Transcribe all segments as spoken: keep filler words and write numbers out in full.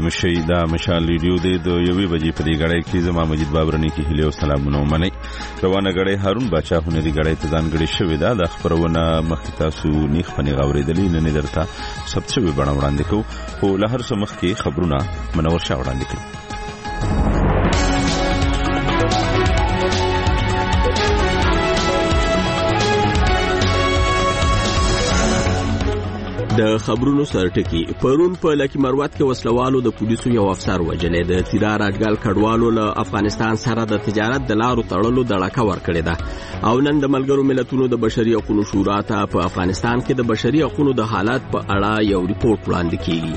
مشي دا مشال ریډیو دی د یوې بجې په دې غړې کې زما مجید بابرني کې هیله او سلامونه ومنئ. روانه غړې هارون باچا هنري غړې ته ځانګړې شوې ده. د خبرونه مخکې تاسو نیخ پنې غوړېدلې نن درته ثبت شوې بڼه وړاندې کوو، خو له هر څه مخکې خبرونه منور شاه وړاندې کوي. د خبرونو سرټکی پرون په لکی مروت کې وسلوالو د پولیسو یو افسر وجلې. د تیرا راجګل کډوالو له افغانستان سره د تجارت د لارو تړلو دړکه ورکړې ده او نن د ملګرو ملتونو د بشري حقوقو شورا ته په افغانستان کې د بشري حقوقو د حالات په اړه یو ریپورت وړاندې کیږي.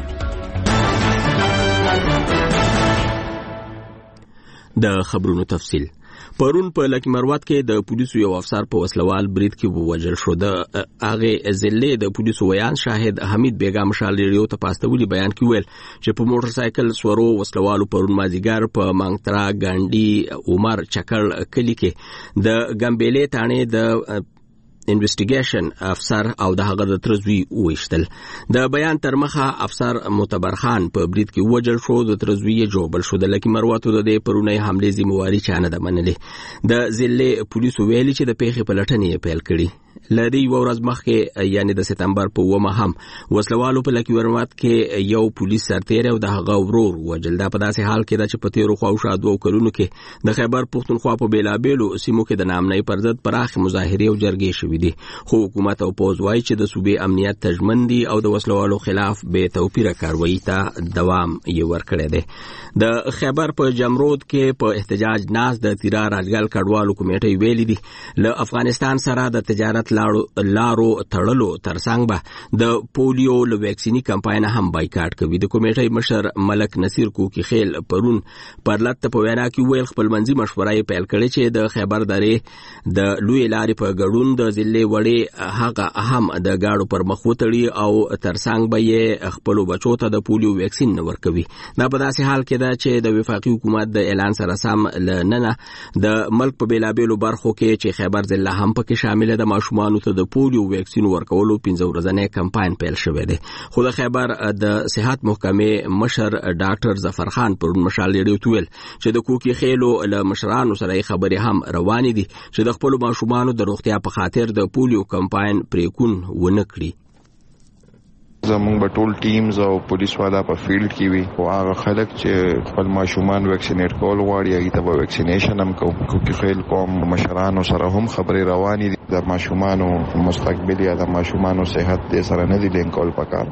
د خبرونو تفصیل پرون په لکی مروت کې د پولیسو یو افسر په وسلوال برید کې ووژل شو. د هغه ضلع د پولیسو ویان شاهد حمید بیگا مشال ریډیو ته پاستولي بیان کې ویل چې په موټر سایکل سورو وسلوالو پرون مازیګر په مانګترا ګانډي عمر چکر کلی کې د ګمبېلې تانه د انویسټیګیشن افسر او د هغه د ترزوی وښتل. د بیان تر مخه افسر معتبر خان په برید کې وجل شو. د ترزوی جوړبل شو. د لکی مروتو د پرونی حمله ذمہواری چانه د منلې. د ضلع پولیسو ویلي چې د پیښې پلټنې پیل کړي. لدی ورځ مخکې یعنی د سپتمبر په ومه هم وسلوالو په لکی مروت کې یو پولیس سرتیر او د هغه ورور وجل. دا په داسې حال کې چې په تیرو خواوشا دوه کلونو کې د خیبر پښتونخوا په بیلابېلو سیمو کې د نامنۍ پر ضد پراخ مظاهره او جرګې شوې دي، خو حکومت او پوز وايي چې د صوبې امنیت تضمین دي او د وسلوالو خلاف به توپیره کاروایی ته دوام یې ورکړی دی. د خیبر په جمرود کې په احتجاج ناز د تیرا راجګل کډوالو کمیټې ویلي دي له افغانستان سره د تجارت لارو لارو تړلو ترڅنګ به د پولیو ل ویکسینی کمپاین هم بایکاټ کوي. د کمیټې مشر ملک نصیر کوکی خیل پرون پرلط په وینا کې ویل خپل منځي مشورې پیل کړي چې د خیبر درې د لوی لارې په ګډون د ضلع وړي هغه اهم د گاډو پر مخ وتړي او ترڅنګ به یې خپل بچو ته د پولیو ویکسین ورکوي. دا په داسې حال کې ده چې د وفاقي حکومت د اعلان سره سم لننه د ملک په بیلابېلو برخو کې چې خیبر ضلع هم پکې شامل ده ماشومان ته د پولیو ویکسین ورکولو پنځه ورځنی کمپاین پیل شوی دی. خو د خیبر د صحت محکمې مشر ډاکټر ظفر خان پر مشال ریډیو تویل چې د کوکی خېلو له مشرانو سره خبرې هم روانې دي چې د خپل ماشومان د روغتیا په خاطر د پولیو کمپاین پریکون ونه کړي. زمونږ په ټول ټیمز او پولیس والا په فیلډ کې وي او هغه خلک چې خپل ماشومان ویکسینیټ کول غواړي هغه ته به ویکسینیشن هم کوو. کوکی خیل قوم مشرانو سره هم خبرې روانې دي. د ماشومانو مستقبل یا د ماشومانو صحت دې سره نه دي لینکول پکار.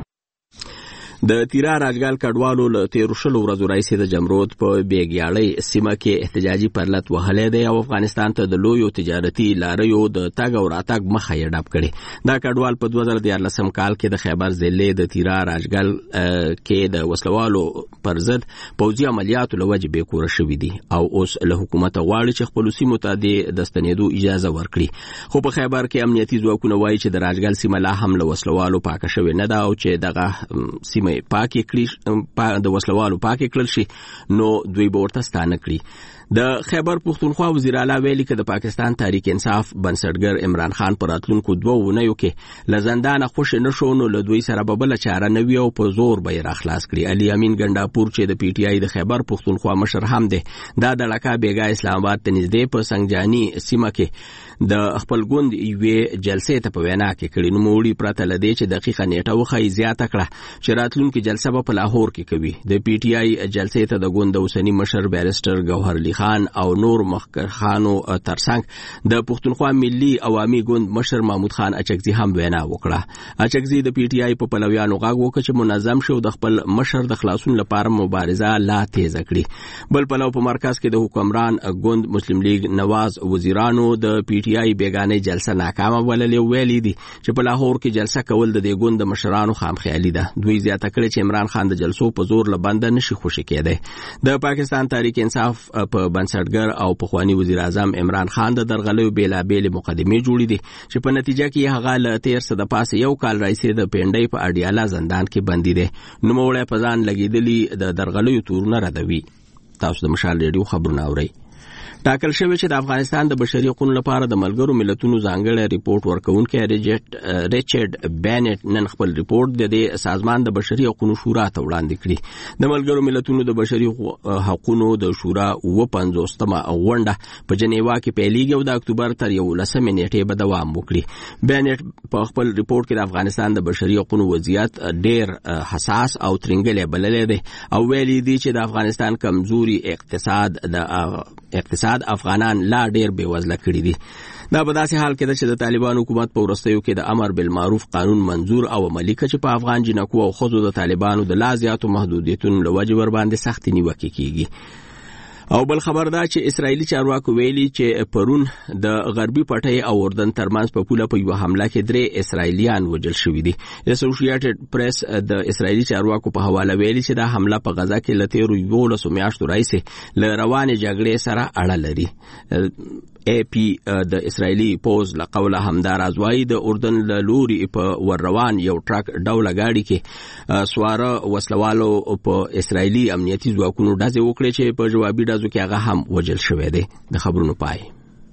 د تیرا راجګل کډوالو له تیرو شلو ورځو راځي د جمرود په بیګیاړی سیمه کې احتجاجي پرلط وهلې دی او افغانستان ته د لویو تجارتي لاریو د تګ او راتګ مخه یې ډب کړي. دا کډوال په دوه زره دیارلسم کال کې د خیبر ضلع د تیرا راجګل کې د وسلوالو پر ضد پوځي عملیاتو له وجې بې کوره شوي دي او اوس له حکومت غواړي چې خپل سیمو ته د ستنېدو اجازه ورکړي. خو په خیبر کې امنیتي ځواکونه وایي چې د راجګل سیمه لا هم له وسلوالو پاکه شوې نه ده او چې دغه سیمه پاکي کړي د وسلوالو پاکي کړل شي نو دوی به ورته ستانه کړي. د خیبر پښتونخوا وزیر اعلی ویلي چې د پاکستان تحریک انصاف بنسټګر عمران خان پر راتلونکو دوه ونیو کې لزندانه خوش نشو نو له دوی سره به بل چاره نه وي او په زور به یې راخلاص کړي. علي امین ګنڈاپور چې د پی ټی آی د خیبر پښتونخوا مشر هم دی دا د لکا بیګا اسلام آباد ته نږدې په سنگجانی سیمه کې د خپل ګوند یوې جلسې ته په وینا کې کړي. نو موړي پرته لدی چې دقیقه نیټه وخی زیاته کړه چې راتلونکو جلسه په لاهور کې کوي. د پی ټی آی جلسې ته د ګوند اوسنی مشر بیرستر گوهر علی خان او نور مخکر خانو ترڅنګ د پښتونخوا ملي عوامي ګوند مشر محمود خان اچکزي هم وینا وکړه. اچکزي د پی ټی آی په پلویانو غاغ وکړ چې منظم شو د خپل مشر د خلاصون لپاره مبارزه لا تیز کړي. بل پلو په مرکز کې د حکمران ګوند مسلم لیگ نواز وزیرانو د پی ټی آی بیگانه جلسه ناکامه وللې ویلي دي چې په لاهور کې جلسه کول د دې ګوند مشرانو خامخیالي ده. دوی زیاته کړي چې عمران خان د جلسو په زور لبند نشي خوشی کېده. د پاکستان تحریک انصاف په بنسټګر او پخوانی وزیر اعظم عمران خان د درغلیو بیلابېل مقدمې جوړې دي چې په نتیجه کې هغه له تیر څه د پاسه یو کال راځي د پینډۍ په اډیالا زندان کې بندي دي. نو موړې پزان لګیدلی د درغلیو تورونه ردوي. تاسو د مشال ریډیو خبرونه اورئ. ټاکل شوی چې د افغانستان د بشري حقوقو لپاره د ملګرو ملتونو ځانګړی ریپورت ورکوونکی ریچارډ بینټ نن خپل ریپورت د دې سازمان د بشري حقوقو شورا ته وړاندې کړی. د ملګرو ملتونو د بشري حقوقو د شورا اوه پنځوستمه غونډه په جنیوا کې پیلېږي او د اکتوبر تر یولسمې نیټې به دوام وکړي. بینټ په خپل ریپورت کې د افغانستان د بشري حقوقو وضعیت ډېر حساس او ترنګلی بللی دی او ویلي دی چې د افغانستان کمزوري اقتصاد د اقتصاد افغانان لا ډېر بېوزله کړي دي. دا په داسې حال کې ده چې د طالبان حکومت په وروستیو کې د امر بالمعروف قانون منظور او عملي کړ چې په افغان جنکو او ښځو د طالبانو د لا زیاتو محدودیتونو له وجې ورباندې سختې نیوکې کېږي. او بل خبر دا چې اسرایلی چارواکو ویلي چې پرون د غربي پټۍ او اردن ترمنځ په پوله په یو حمله کې درې اسرایلیان وژل شوي دي. اسوسییټډ پریس د اسرایلی چارواکو په حواله ویلي چې دا حمله په غزا کې له تیرو یولسو میاشتو راهیسې له روانې جګړې سره اړه لري. ای پی د اسرایلی پوز له قوله همداراز وایي د اردن له لوري په ور روان یو ټرک ډوله ګاډي کې سواره وسلوالو په اسرایلی امنیتي ځواکونو ډزې وکړې چې په جوابي ډزو کې هغه هم وژل شوی دی. د خبرونو پای.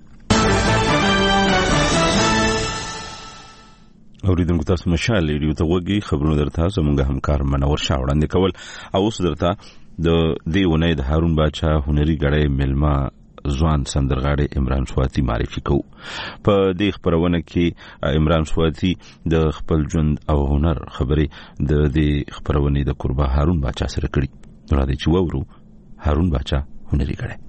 اوریدونکو تاسو مشال ریډیو ته وګورئ. خبرونه درته زموږ همکار منور شاه وړاندې کول او اوس درته د دې ونې د هارون باچا هنري غړې ملما ځوان سندرغاړي عمران سواتی معرفي کوو. په دې خبرونه کې عمران سواتی د خپل ژوند او هنر خبرې د دې خبرونه د قربا هارون باچا سره کړي. نو راځي چې وورو هارون باچا هنري غړي.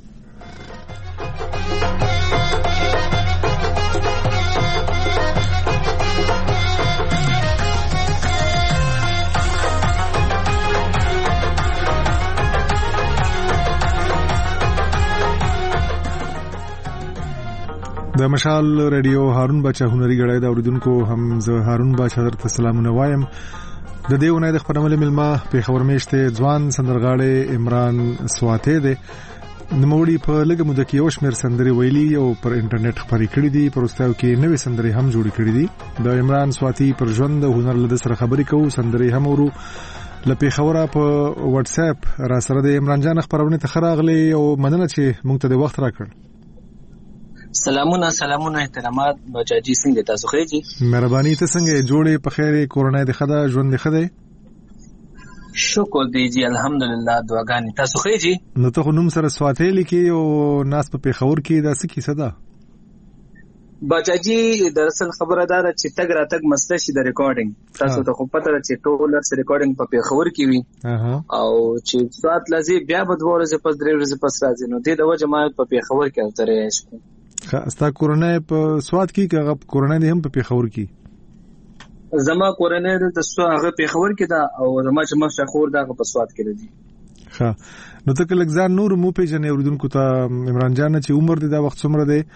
د مشال ریډیو هارون باچا هنري غړی د اوریدونکو هم زه هارون باچا درته سلامونه وایم. د دې ونې د خبرمل ملما په خبر میشته ځوان سندرغاړي عمران سواتی دی. نوموړي په لږه موده کې یو شمېر سندرې ویلي او پر انټرنیټ خپرې کړې دي. پر وروستیو کې نوې سندرې هم جوړې کړې دي. د عمران سواتی پر ژوند او هنر له سره خبرې کوو. سندرې هم ورو له پیښوره په واتس اپ را سره د عمران جان خبرونه ته خراغلي او مننه چې موږ ته د وخت راکړ. سلامونه سلامونه احترامات بچاجي څنګه تاسو خېجی؟ مهرباني ته څنګه جوړې په خیر کورونه د خدا ژوند د خدا؟ شکر دی جی الحمدلله دعاګانې تاسو خېجی؟ نو ته نوم سره سواتی لیکي او ناس په پیښور کې دا څه کیسه ده؟ بچاجي دراصل خبره ده چې تګ را تګ مسله شي د ریکارډینګ. تاسو ته خو پته ده چې ټول سره ریکارډینګ په پیښور کې وي او چې سات لازم بیا به دوه ورځې پس درې ورځې پس راځي. نو د وجه ما په پیښور کې اوترې شو. ستا کورنۍ په سواد کې که کورنۍ دې هم په پیښور کې؟ زما کورنۍ د سو هغه پیښور کې ده او زما چې ما شخور ده په سواد کې دي. ښه نو ته کله ځان نور مو پیژنې اوریدونکو ته عمران جان چې عمر دې دا وخت څومره دی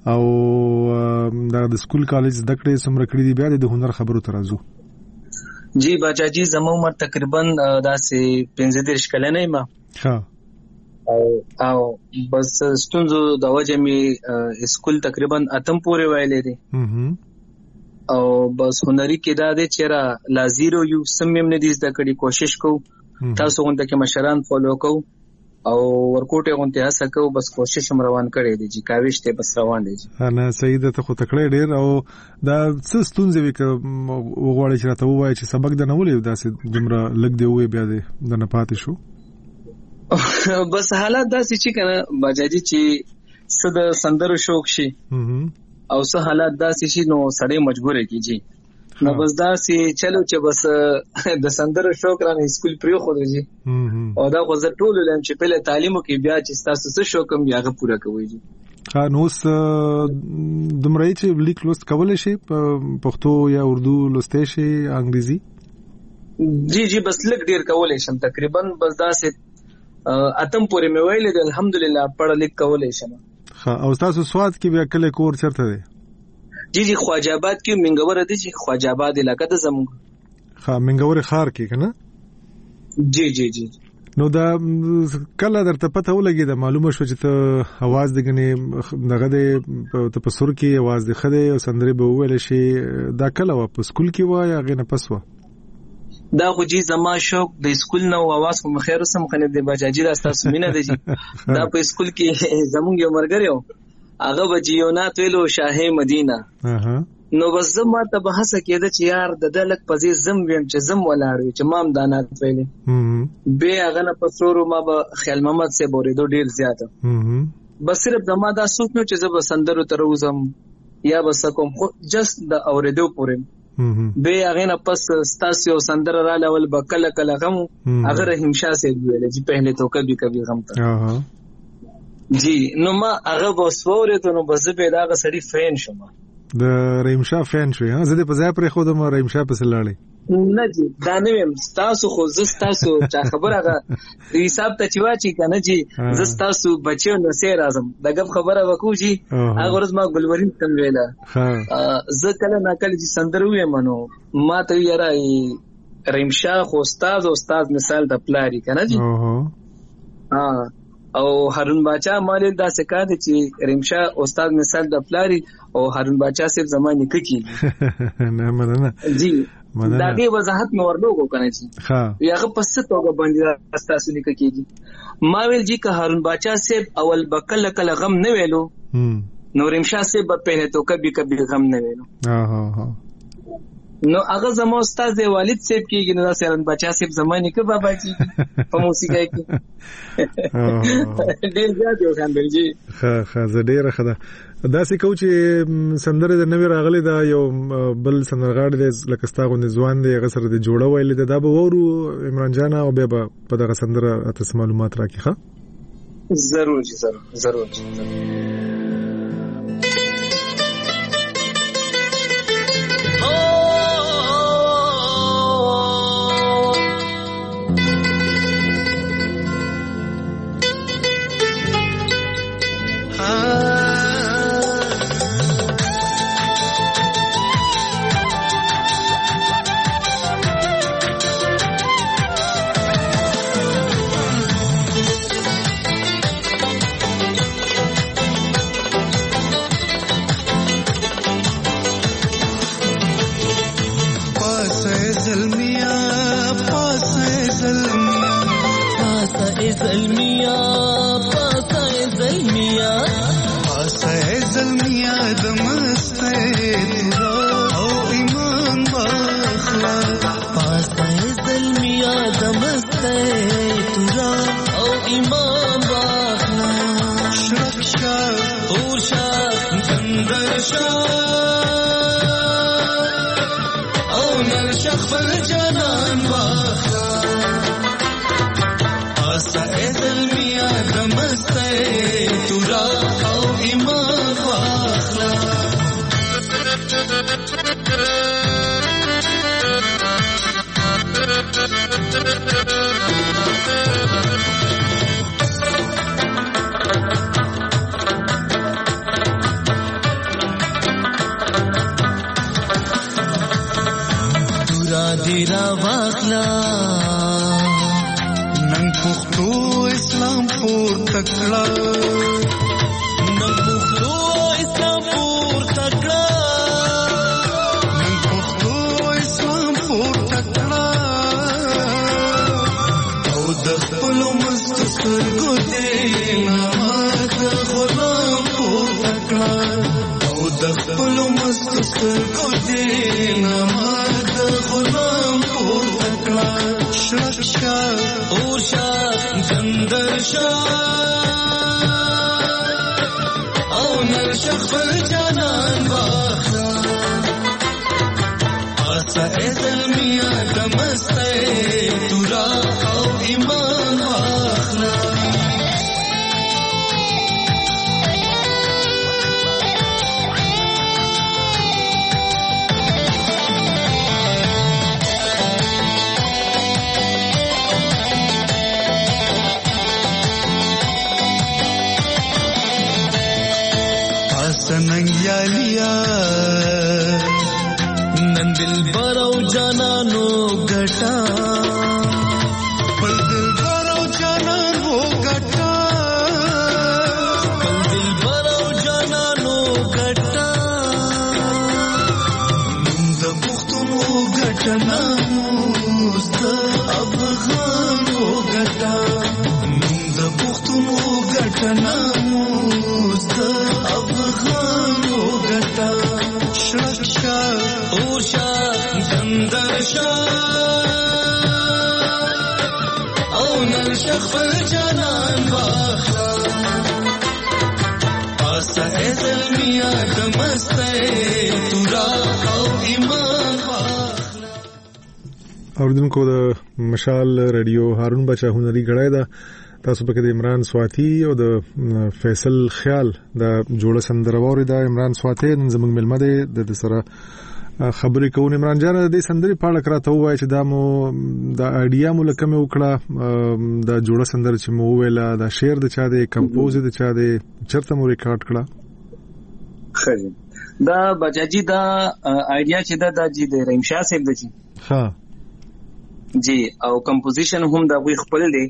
او د سکول کالج زده کړې څومره کړې دي؟ بیا د هنر خبرو ته راځو. جی باچاجي زما عمر تقریبا داسې پنځه دېرش کلنه یم. ښه او او بس ستونزو د وجه می اسکول تقریبا اتم پورې وایلې دي او بس هنري کې دا دي چې را لازیرو یو سم هم نه دي زده کړي. کوشش کو تاسو غونډه کې مشران فالو کو او ورکوټه غونډه هڅه کو. بس کوشش هم روان کړي دي چې کاوشته بس روان دي. انا سید ته خو تکړه ډیر او دا څه ستونزې وکړه وغواړي چې راته وایي چې سبق د نولې داسې جمره لګ دی وې بیا د نه پاتې شو. بس حالات داسې چې کنه باجاجي چې څه د سندرو شوق شي او څه حالات داسې شي نو سړی مجبور کیږي. نو بس داسې چلو چې بس د سندرو شوق رانه اسکول پریو خو دی او دا خو زه ټول لم چې په تعلیمو کې بیا چې تاسو څه شوق هم یاغه پوره کوي. ها نو س دمرای چې لیک لوست کول شي پښتو یا اردو لوستې شي انګریزي؟ جی جی بس لګ ډیر کول شم تقریبا بس داسې اتم پورې مې ویلې د الحمدلله پړه لیک کولې شم. ها او تاسو سواد کې بیا کله کور چرته دی؟ جی جی خواجه آباد کې منګور دی چې خواجه آباد علاقې ته زموږ. ها منګور خار کې کنه؟ جی جی جی نو دا کله درته پته ولګی دا معلومه شو چې ته आवाज دغنی دغه د ته په سر کې आवाज د خده او سندري به ویل شي دا کله و په سکول کې و یا غنه پس و؟ دا خو جی زما شوق د سکول نو आवाज کوم خیر سم خنه د بجاجي دا تاسو مینه دی دا په سکول کې زمونږ یو مرګریو هغه بجیونات ویلو شاه مدینه نو بس زما ته به هڅه کېده چې یار د دلک پزې زم ویم چې زم ولاړ چې مام دانات ویلې به هغه نه پسورو ما به خیال محمد سے بوریدو ډیر زیاته بس صرف زما دا سوچ نو چې زب سندرو تر وزم یا بس کوم جست د اوریدو پورم به هغه نه پس ستاسو سندر را لول بکله کله غم هغه رحیم شاه سے ویل چې پہلے تو کبھی کبھی غم تا جی نو ما هغه وسوره ته نو بس به دا سړی فین شوم د رحیم شاه فین شوی ها زه دې په ځای پر خو د رحیم شاه په سلاړې نه جی دا نه ویم تاسو خو زستاسو چا خبره غا حساب ته چوا چی کنه جی زستاسو بچو نو سي راځم دغه خبره وکړو جی هغه ورځ ما ګلورین تم ویلا زه کله نا کله جی سندر وې منو ما ته یاره رحیم شاه خو استاد او استاد مثال د پلاری کنه جی ها او هارون باچا مال دا سکا دي چې رحیم شاه استاد مثال د پلاری او هارون باچا صاحب زمانه کې کی نه مننه جی دا دې وضاحت نو ورلوګو کنه جی ها یاغه پس توګه باندې تاسو نه کېږي ما ویل جی که هارون باچا صاحب اول بکل کله غم نه ویلو نو رحیم شاه صاحب په تو کبي کبي غم نه ویلو ها ها ها نو هغه زمو استاد دی والد صاحب کېږي نو سره بچا صاحب زمانه کې بابا جی په موسیقۍ کې ډېر زیات یو خندل جی ها ها زه ډېر خدا دا سې کو چې سندره د نوې راغلي دا یو بل سندرغاړي د لکستاغو نزوان دی هغه سره د جوړه ویل دا به ورو عمران جان او به په دغه سندره تاسو معلومات راکړي ښه ضرور جی ضرور ضرور کناموز افغانو ګټا شرکشا اوشا دندرشا او نن شخل جانان واخلا آسا زلمیا دمسته تورا او ایمان واخلا. اوردونکو د مشال رادیو هارون بچا هنري غړای دا تاسو پکې د عمران سواتی او د فیصل خیال د جوړه سندروري دا عمران سواتی زموږ ملمه دی د سره خبرې کوو. عمران جان د سندري په اړه کراته وایي چې دا مو د اډیا مو لکه مې وکړه د جوړه سندر چې مو ویلا دا شعر د چا دی کمپوز د چا دی چرته مو ریکارډ کړه؟ خیر دا بجاجي دا اډیا چې دا د جی د رحیم شاه صاحب دی ها جی او کمپوزیشن هم دا وی خپل دی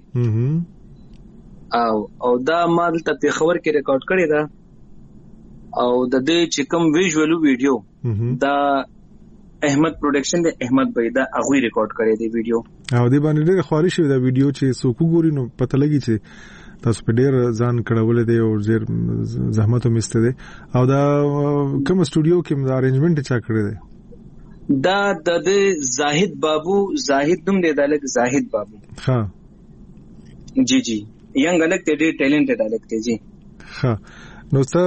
او او دا مال ته په خبر کې ریکارډ کړی دا او د دې چې کوم ویژوالو ویډیو دا احمد پروډکشن د احمد بھائی دا هغه ریکارډ کړی دی ویډیو او دې باندې ډېر خواري شوی دا ویډیو چې څوک ګوري نو پته لګي چې تاسو په ډېر ځان کړول دی او ډېر زحمت هم است دی او دا کوم سټوډیو کې د ارینجمنت چا کړی دی؟ دا د زاهد بابو زاهد نوم دی دا لک زاهد بابو ها جی جی ینګ الګ ته ډېر ټیلنټډ الګ ته جی ها نو څه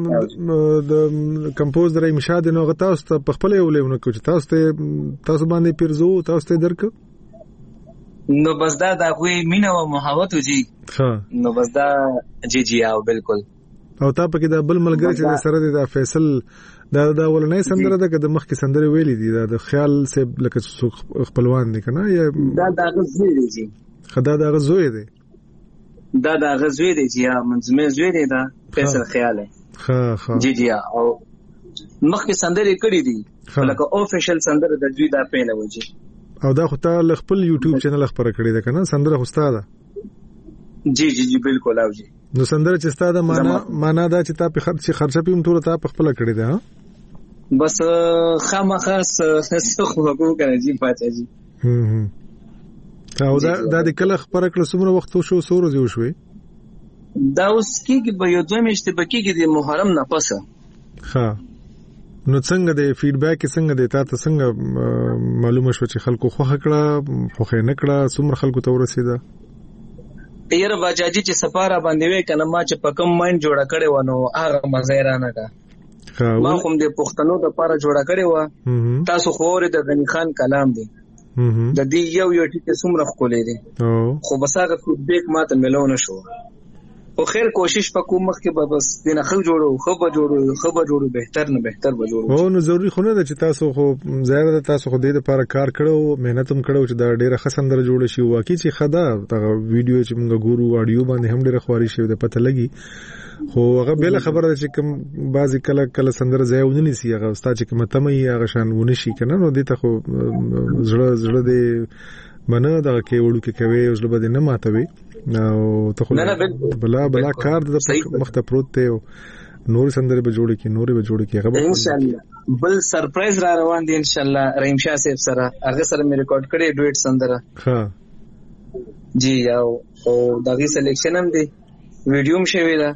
د کمپوز درې مشاهد نو غتا است په خپل یو لیونه کوچ تاسو ته تاسو باندې پیرزو تاسو ته درک نو بس دا دا کوئی مینا او محبت جی ها نو بس دا جی جی او بالکل او تا په کې دا بل ملګری چې سره دا فیصل دا دا ولنې سندره ده که د مخ کې سندره ویلې دي دا د خیال سه لکه خپلوان دي کنه یا دا دا غزوی دی جی خدا دا غزوی دی دا دا غزوی دی جی منظمه زوی دی دا فیصل خیال ہے ها ها جی جی او مخ کې سندره کړې دي لکه اوفیشل سندره د دوی دا پیله وځي او دا خو ته خپل یوټیوب چینل خبره کړې ده کنه سندره خو ستاده جی جی جی بالکل او جی نو سندره چې ستاده معنا معنا دا چې تا په خرچ خرچه پیم ټول ته په خپل کړې ده بس خامخاس څه خو وکړه جی پاتې جی هم هم او دا د کله خبره کړو څومره وخت شو سورو دی وشوي دا اوس کېږي به یو دوه میاشتې به کېږي د محرم نه پسه ها نو څنګه د فیډبیک څنګه د تاسو څنګه معلومه شو چې خلکو خوښ کړه خوښ نه کړه څومره خلکو ته ورسېده یره باجاجي چې سفاره باندې وې کنه ما چې پکم ماین جوړه کړې ونه هغه مزیرانه کا ما کوم د پښتنو د لپاره جوړه کړې و تاسو خو د غنی خان کلام دی د دې یو یو ټکی څومره خولې دي خو بس هغه فیډبیک ماته ملونه شو خو خیر کوشش وکړو مخکې به بس دینه خل جوړو خو به جوړو خو به جوړو بهتر نه بهتر به جوړو او نو ضروری خو نه ده چې تاسو خو ظاهر ده تاسو خو دې لپاره کار کړو مهنت هم کړو چې دا ډیره خسندره جوړ شي واکې چې خدا دا ویډیو چې موږ ګورو اډیو باندې هم ډیره خواري شي د پته لګي خو هغه بل خبره ده چې کوم بعضی کله کله سندره ځای ونی سي هغه استاد چې کومه تمه یې هغه شان ونی شي کنه نو دې ته خو زړه زړه دې منه دا کې وړو کې کوي او زړه به نه ماتوي نو ته خو بلا بلا کار د مخته پروت ته نور سندره به جوړ کې نور به جوړ کې هغه ان شاء الله بل سرپرایز را روان دي ان شاء الله رحیم شاه صاحب سره هغه سره مې ریکارډ کړی ډویټ سندره ها جی او او دغه سلیکشن هم دی ویډیو هم شوی دا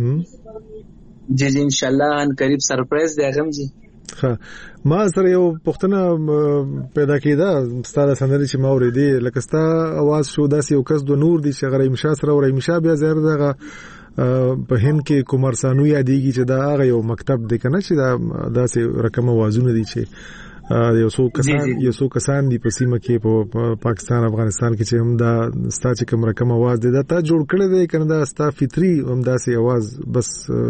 جی جی ان شاء الله ان قریب سرپرایز دی هغه جی ها ما سره یو پښتنه پیدا کیدا ستاره سندري چې ما ورېدي لکه ستا आवाज شو داسې یو کس د نور دي چې غره مشا سره ورې مشا بیا زهر دغه په هند کې کومار سانو یادېږي چې دا هغه یو مکتب دی کنه چې دا داسې رقم اوازونه دي چې یو څو کسان یو څو کسان دي په سیمه کې په پاکستان افغانستان کې چې هم دا ستا چې کوم رقم आवाज دی دا تا جوړ کړی دی کنه دا ستا فطری هم داسې आवाज بس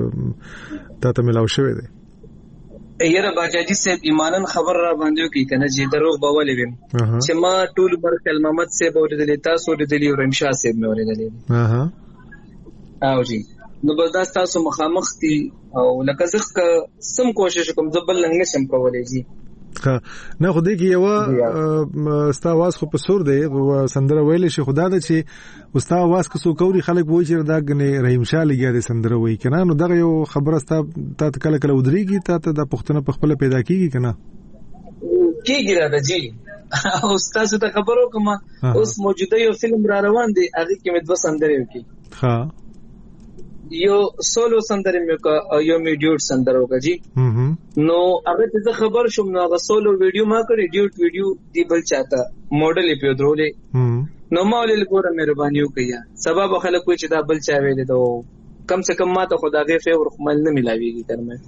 تا ته ملاو شوی دی یره باجاجي صاحب ایمانن خبر را باندې کوي کنه چې دروغ بولې ویم چې ما ټول برکل محمد صاحب اوریدلې تاسو اوریدلې او رمشاه صاحب مې اوریدلې اها او جی نو بس دا تاسو مخامخ دي او لکه زخه سم کوشش کوم زبل نه نشم کولای جی ها نه خو دې کې یو ستا आवाज خو په سور دی سندره ویل شي خدا د چې ستا आवाज کو سو کوري خلک وای چې دا غني رحیم شاه لګیا دي سندره وای کنه نو دغه یو خبره ستا ته کله کله ودرېږي ته د پښتنه په خپل پیدا کیږي کنه کیږي را ده جی او تاسو ته خبرو کوم اوس موجوده یو فلم را روان دی هغه کې مې دوه سندره وکي ها یو سولو سندره مې کا یو می ډیوټ سندره وکړه جی نو هغه ته خبر شوم نو هغه سولو ویډیو ما کړی ډیوټ ویډیو دی بل چاته موډل په درولې نو ما ولې لګوره مهرباني وکړه سبب خلک کوئی چې دا بل چا ویلې دو کم سے کم ما ته خدای فیور خمل نه ملاويږي ترمه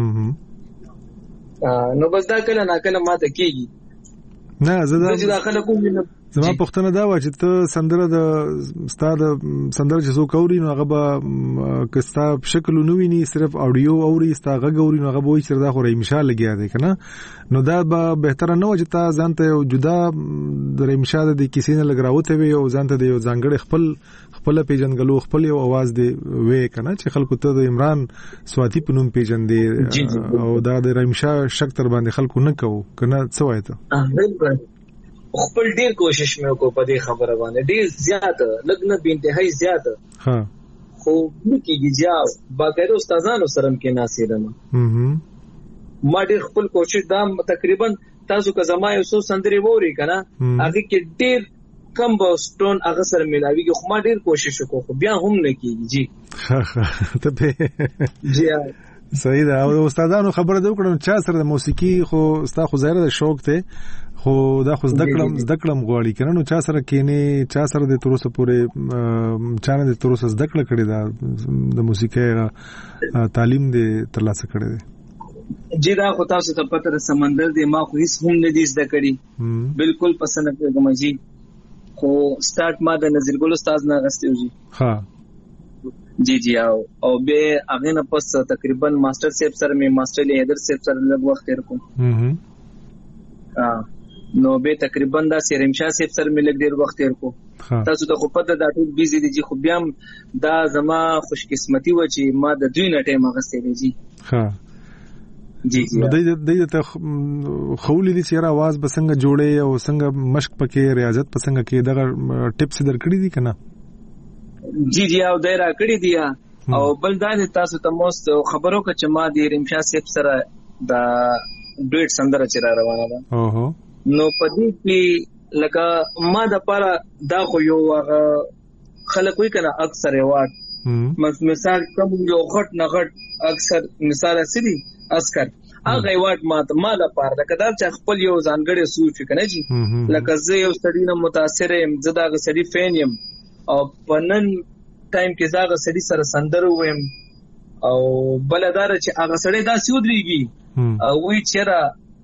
نو بس دا کله نا کله ما ته کیږي نه زه دا خلک کوم زما پښتنه دا و چې ته سندره د استاد سندره چې څوک اوري نو هغه به کستا شکل نو ویني صرف اډیو اوري ستا غږ اوري نو هغه به وي چې دا خو ریمشا لګیا دی کنه نو دا به بهتره نه و چې تا ځانته یو جدا د ریمشا د کیسې نه لګراوته وي او ځانته د یو ځانګړي خپل خپل پیژنګلو خپل یو आवाज دی وې کنه چې خلکو ته د عمران سواتی په نوم پیژندې او دا د ریمشا شک تر باندې خلکو نه کوو کنه څه وایي ته خپل ډیر کوشش مې وکړ په دې خبره باندې ډیر زیات لګنه به انتهایی زیات ها خو کیږي جاو باقاعده استادانو سره کې ناسیدم ما ډیر خپل کوشش دا تقریبا تاسو که زما یو څو سندري ووري کنه هغه کې ډیر کم بوستون هغه سره ملاويږي خو ما ډیر کوشش وکړ خو بیا هم نه کیږي جی ته به جی صحیح ده او استادانو خبره دا وکړم چا سره د موسیقي خو ستا خو ظاهر د شوق ته خو دا خو زده کړم زده کړم غواړي کنه نو چا سره کینې چا سره د تروسه پورې چا نه د تروسه زده کړه کړې دا د موسیقي تعلیم دې ترلاسه کړې ده جی دا خو تاسو ته پته سمندر دی ما خو هیڅ هم نه دي زده کړې بالکل پسند کوم جی خو سٹارټ ما د نظر ګل استاد نه غستیو جی ها جی جی او او به هغه نه پس تقریبا ماستر سیف سره می ماستر لی هدر سیف سره لږ وخت تیر کوم هم نو به تقریبا دا سیرمشا سیف سره می لږ ډیر وخت تیر کوم تاسو ته خو پته دا ټول بیزی دي جی خو بیا دا زما خوش قسمتي و چې ما د دوی نه ټیم غستې دي جی ها جی جی د دې ته خولې دي چې را आवाज بسنګ جوړې او څنګه مشق پکې ریاضت پسنګ کې دغه ټیپس درکړې دي کنه جی جی او دایره کړی دی او بل دا تاسو ته موست خبرو که چې ما د رمشا سیف سره د ډیټ سندره چې را روانه ده اوهو نو پدې کې لکه ما د پاره دا خو یو خلک وی کنه اکثر یوات مثال کوم یو غټ نه غټ اکثر مثال اسدي اسکر هغه یوات ما ته ما د پاره د کدار چې خپل یو ځانګړی سوچ کنه جی لکه زه یو سړی نه متاثر یم زدا غ سړی فین یم او پنن ټایم کې زاغه سړي سره سندر ویم او بلدار چې هغه سړی دا سودريږي او وی چیرې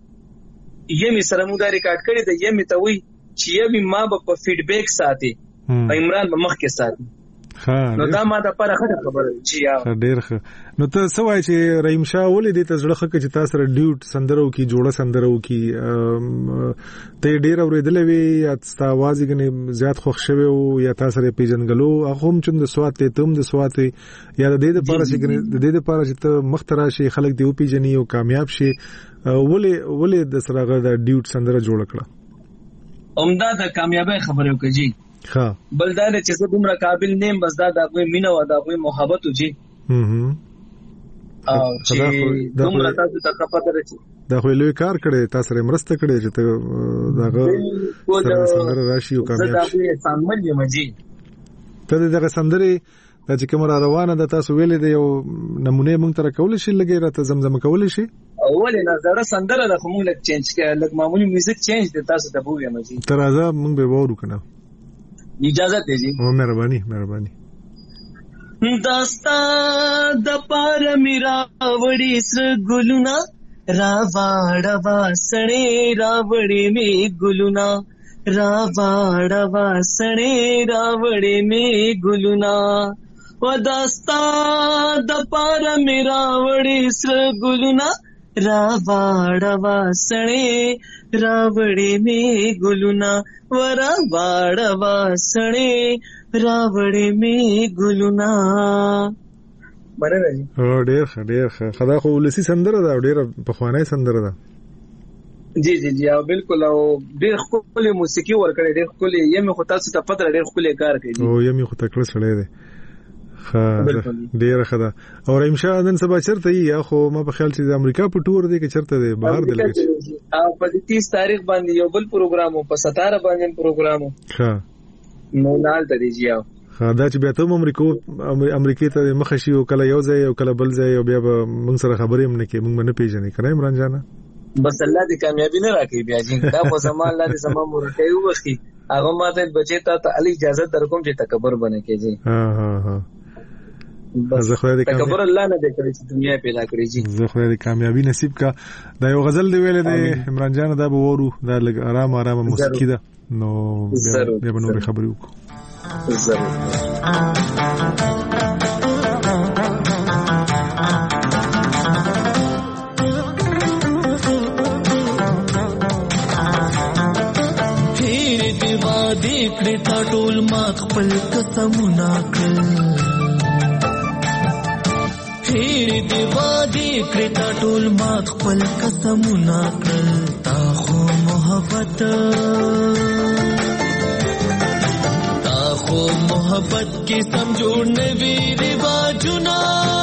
یمي سره مو دا ریکارډ کړی دا یمي ته وی چې یمي ما په فیډبیک ساتي عمران په مخ کې ساتي نو دا ما د پاره خبره چې یا ډیر ښه نو ته سوای چې رحیم شاه ولې د تزړه خکه چې تاسو سره ډیوټ سندرو کی جوړه سندرو کی ته ډیر اوریدلې وی یا تاسو आवाज غني زیات خوښ شوی او یا تاسو سره پیژنګلو هغه هم چې د سوات ته تم د سوات یا د دې لپاره چې د دې لپاره چې ته مخترا شي خلک دی او پیژني او کامیاب شي ولې ولې د سره غا د ډیوټ سندره جوړ کړه عمده د کامیابی خبره وکړي ها بلدار چې زه دومره قابل نیم بس دا د کوئی مینه و دا کوئی محبت و جی هم او چې دومره تاسو ته پته راځي دا خو لوی کار کړي تاسو سره مرسته کړي چې ته داغه سندره راشي او کامیاب شي زه دا به سامل یم جی ته دغه سندره د چې کومه روانه د تاسو ویلې د یو نمونه مونږ تر کول شي لګي راته زمزمه کول شي اول نه زړه سندره د کومه لک چینج کړه لک معمولی میوزیک چینج د تاسو ته بوې مجي تر ازه مونږ به وورو کنه اجازه دیجی او مهرباني مهرباني داستا د پار میرا وړي سر ګلونا را واړه واسړې را وړې می ګلونا را واړه واسړې را وړې می ګلونا و داستا د پار میرا وړي سر ګلونا را واړه واسړې را وړې می ګلونا ورا واړه واسړې را وړې می ګلونا برابر او ډېر ډېر خدا خو ولسی سندره ده ډېر په خوانای سندره ده جی جی جی او بالکل او ډېر خپل موسیقي ورکړي ډېر خپل یم خو تاسو ته پته ډېر خپل کار کوي او یم خو تکړه سړی دی ها ډېر خدا او رحیم شاه نن سبا چرته یا خو ما په خیال چې د امریکا په ټور دی کې چرته دی بهر دی لګي او په تیس تاریخ باندې یو بل پروګرام او په ستاره باندې پروګرام ها نو نال ته دی جیاو دا چې بیا ته امریکا امریکای ته مخ شي او کله یو ځای او کله بل ځای او بیا به موږ سره خبرې هم نه کوي، موږ نه پیژنې کنه عمران جان. بس الله دې کامیابی نه راکړي بیا جی، دا په زمان الله دې زما مرته وبخي. هغه ماته بچی ته ته علي اجازه درکوم چې تکبر بنه کې جی. ها ها ها بس تکبر الله نه دې کړی چې دنیا پیدا کړی جی. زه خو دې کامیابی نصیب کا. دا یو غزل دی ویل دی عمران جان، دا به ورو دا لګ آرام آرام موسیقي ده نو بیا به نور خبرې وکړو. ضرور. کړی تا ټول ما خپل قسمونه کړل، هېر دی وادي کړی تا ټول ما خپل قسمونه کړل. تا خو محبت تا خو محبت کې سم جوړ نه وی رواجونه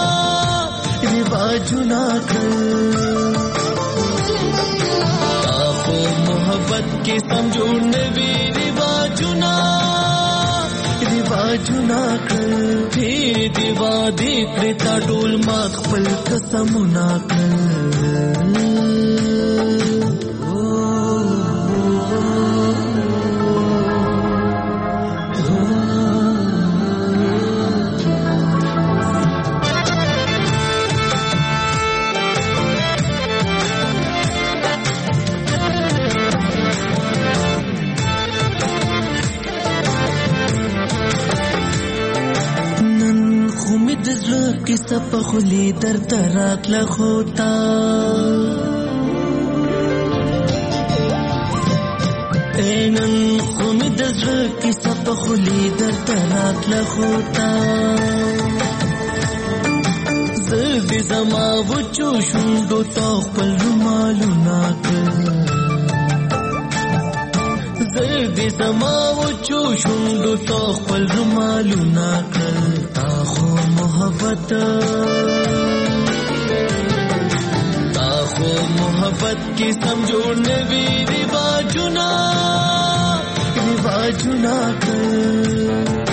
رواجونه کړل. تا خو محبت کې سم جوړ نه وی رواجونه رواجونه کړل. هېر دی وادي کړی تا ټول ما خپل قسمونه کړل. کیسه په خلی در درات لخوتا اینن خون دزر کیسه په خلی در درات لخوتا. زردی زما وچو شوندو تا خپل رومالونه کړل. زردی زما وچو شوندو تا خپل رومالونه کړل. تا خو محبت تا خو محبت کی سمجھوڑ نوی رواجنا رواجنا کر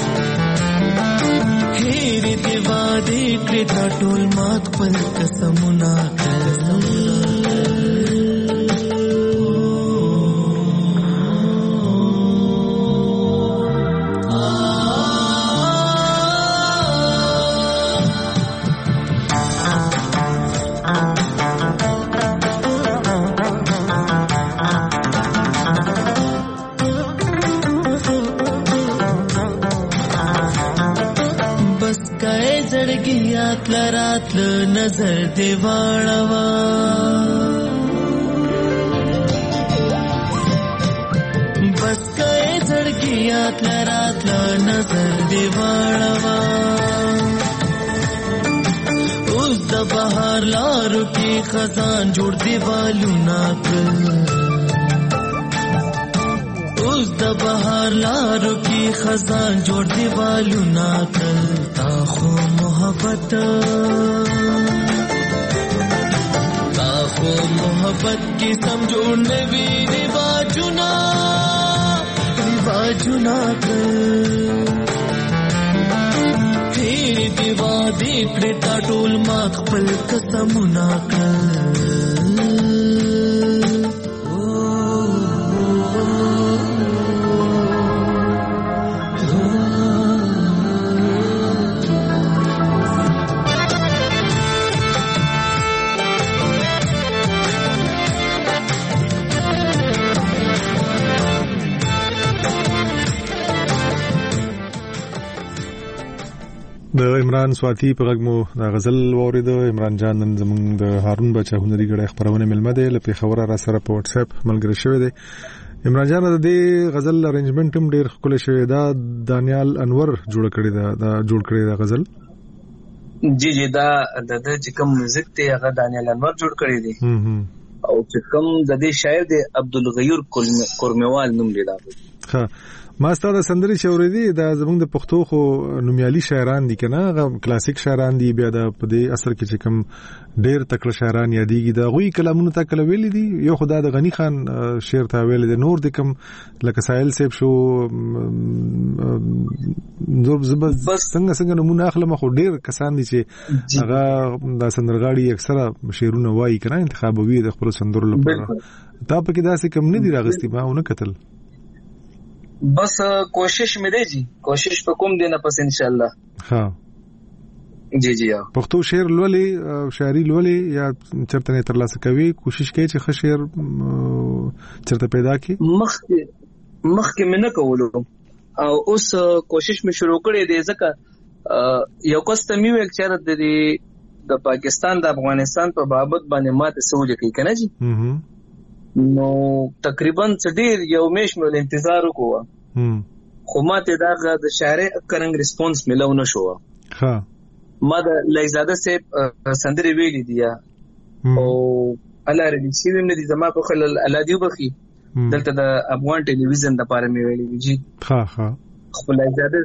ہیری دیوادی کرتا ٹول مات پل قسمنا کر. رات نظر دیواړوا بس کئ زړګیات رات نظر دیواړوا. اوس د بهار لارو کې خزان جوړ دیوالونه کړ. اوس د بهار لارو کې خزان جوړ دیوالونه کړ. تا خو محبت تا خو محبت کی سمجھوڑ نوی رواجنا رواجنا کر. پھر دیوادی کرتا ټول ما خپل قسمونه کړل. د عمران سواتی په غږ مو د غزل واورید. عمران جان نن زموږ د هارون بچا هنري غړي خبرونه ملمه ده لپاره خبره را سره په واتس اپ ملګری شوی دی. عمران جان د دې غزل ارنجمنت هم ډیر ښکلی شوی دا دانیال انور جوړ کړی دا دا جوړ کړی دا غزل. جی جی دا د چې کوم میوزیک ته هغه دانیال انور جوړ کړی دی او چې کوم د دې شاعر دی عبدالغیور کورمیوال نوم دی دا. ها ما ستاسو سندري چوردي دا زموږ د پښتو خو نومیالي شاعران دي کنه غو کلاسیک شاعران دي بیا د په دې اثر کې چې کوم ډېر تکړه شاعران یادېږي دا غوي کلامونه تا کله ویلي دي یو خدای د غنی خان شعر تا ویل دي نور د کوم لکه سائل سیب شو نور زبر څنګه څنګه نمونه اخلم خو ډېر کسان دي چې هغه د سندرغاړي اکثره شعرونه وایي کنه انتخابوي د خپل سندرو لپاره تا په کې داسې کم نه دي راغستي ما ونه کتل بس کوشش مې دی جی کوشش په کوم دی نه پس ان شاء الله ها جی جی پښتو شعر لولې شاعري لولې یا چرته نه ترلاسه کوي کوشش کوي چې ښه شعر چرته پیدا کړي مخ مخ کې مې نه کولو او اوس کوشش مې شروع کړې دی ځکه یو کس ته مې ویل چې د پاکستان د افغانستان په بابت باندې ماته سوچ کوي کنه جی نو تقریبا ډیر یو میش مې انتظار وکړ خو ماته دا د شاعر کرنګ ریسپانس ملو نه شو ها ما د لایزاده سه سندري ویلې دی او الله رضی سی ویم نه دي زما په خلل الله دی وبخي دلته د افغان ټلویزیون د پاره مې ویلې جی ها ها خو لایزاده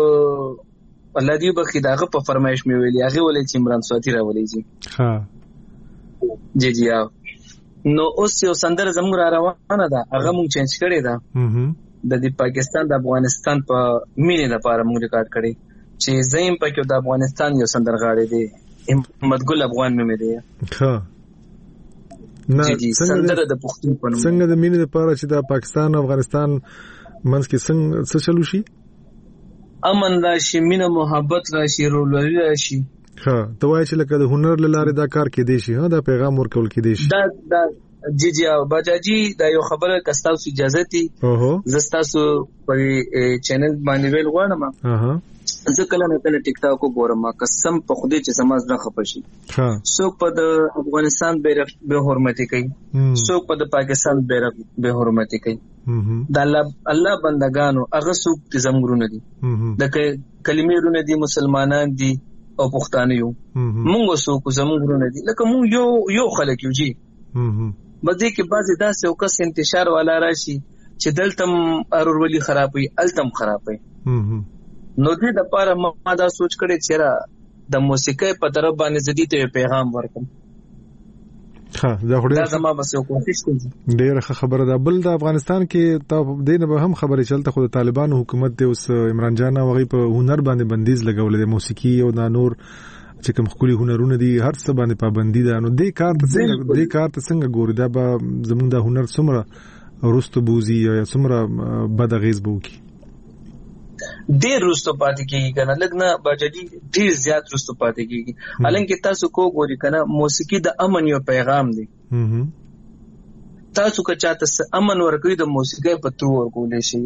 سه الله دی وبخي داغه په فرمایش مې ویلې هغه ولې چې عمران سواتی را ولې جی ها جی جی نو اوس یو سندره زموږ را روانه ده هغه مونږ چینج کړی ده د دې پاکستان د افغانستان په مینې لپاره مونږ ریکارډ کړی چې زیم پکې د افغانستان یو سندرغاړی دی احمد ګل افغان مې دی ها نه سندره د پښتون په نوم څنګه د مینې لپاره چې د پاکستان افغانستان منځ کې څنګه څه چلو شي امن راشي مینه محبت راشي رولوري راشي ها ته وایې چې لکه د هنر لاره دا کار کې دی شي ها دا پیغام ورکول کې دی شي دا دا جی جی او باجاجي دا یو خبره کستاو سو اجازه تي اوه زستاسو په چینل باندې ویل غواړم اها زه کله نه کله ټیک ټاک وګورم قسم په خوده چې سماز نه خپشي ها څوک په د افغانستان بیرغ به حرمتي کوي څوک په د پاکستان بیرغ به حرمتي کوي د الله الله بندگانو هغه څوک چې زمګرونه دي د کلمې رونه دي مسلمانان دي او پښتانه یو مونږ څوک زموږ نه دي لکه مونږ یو یو خلک یو جی بده کې بعضی داسې او کس انتشار والا راشي چې دلته ارور ولی خرابوي التم خرابوي نو دې د پاره ما دا سوچ کړی چې را د موسیقۍ په طرف باندې زدي ته پیغام ورکم ها دا خو دا زما بس یو کوشش کوم ډېر خبره ده بل د افغانستان کې ته دینه به هم خبرې چلته خو د طالبانو حکومت دی اوس عمران جان او غي په هنر باندې بندیز لګولې د موسیقي او د نور چې کوم خولي هنرونه دي هر څه باندې پابندي ده نو دې کار ته څنګه دې کار ته څنګه ګوري دا به زموږ د هنر څومره رستو بوزي یا څومره بد غیز بو کی ډیر رستو پاتې کیږي کنه لګنه باجدي ډیر زیات رستو پاتې کیږي حالانکه تاسو کو ګوري کنه موسیقي د امن یو پیغام دی تاسو که چاته امن ورکوي د موسیقي په تو ورکولې شي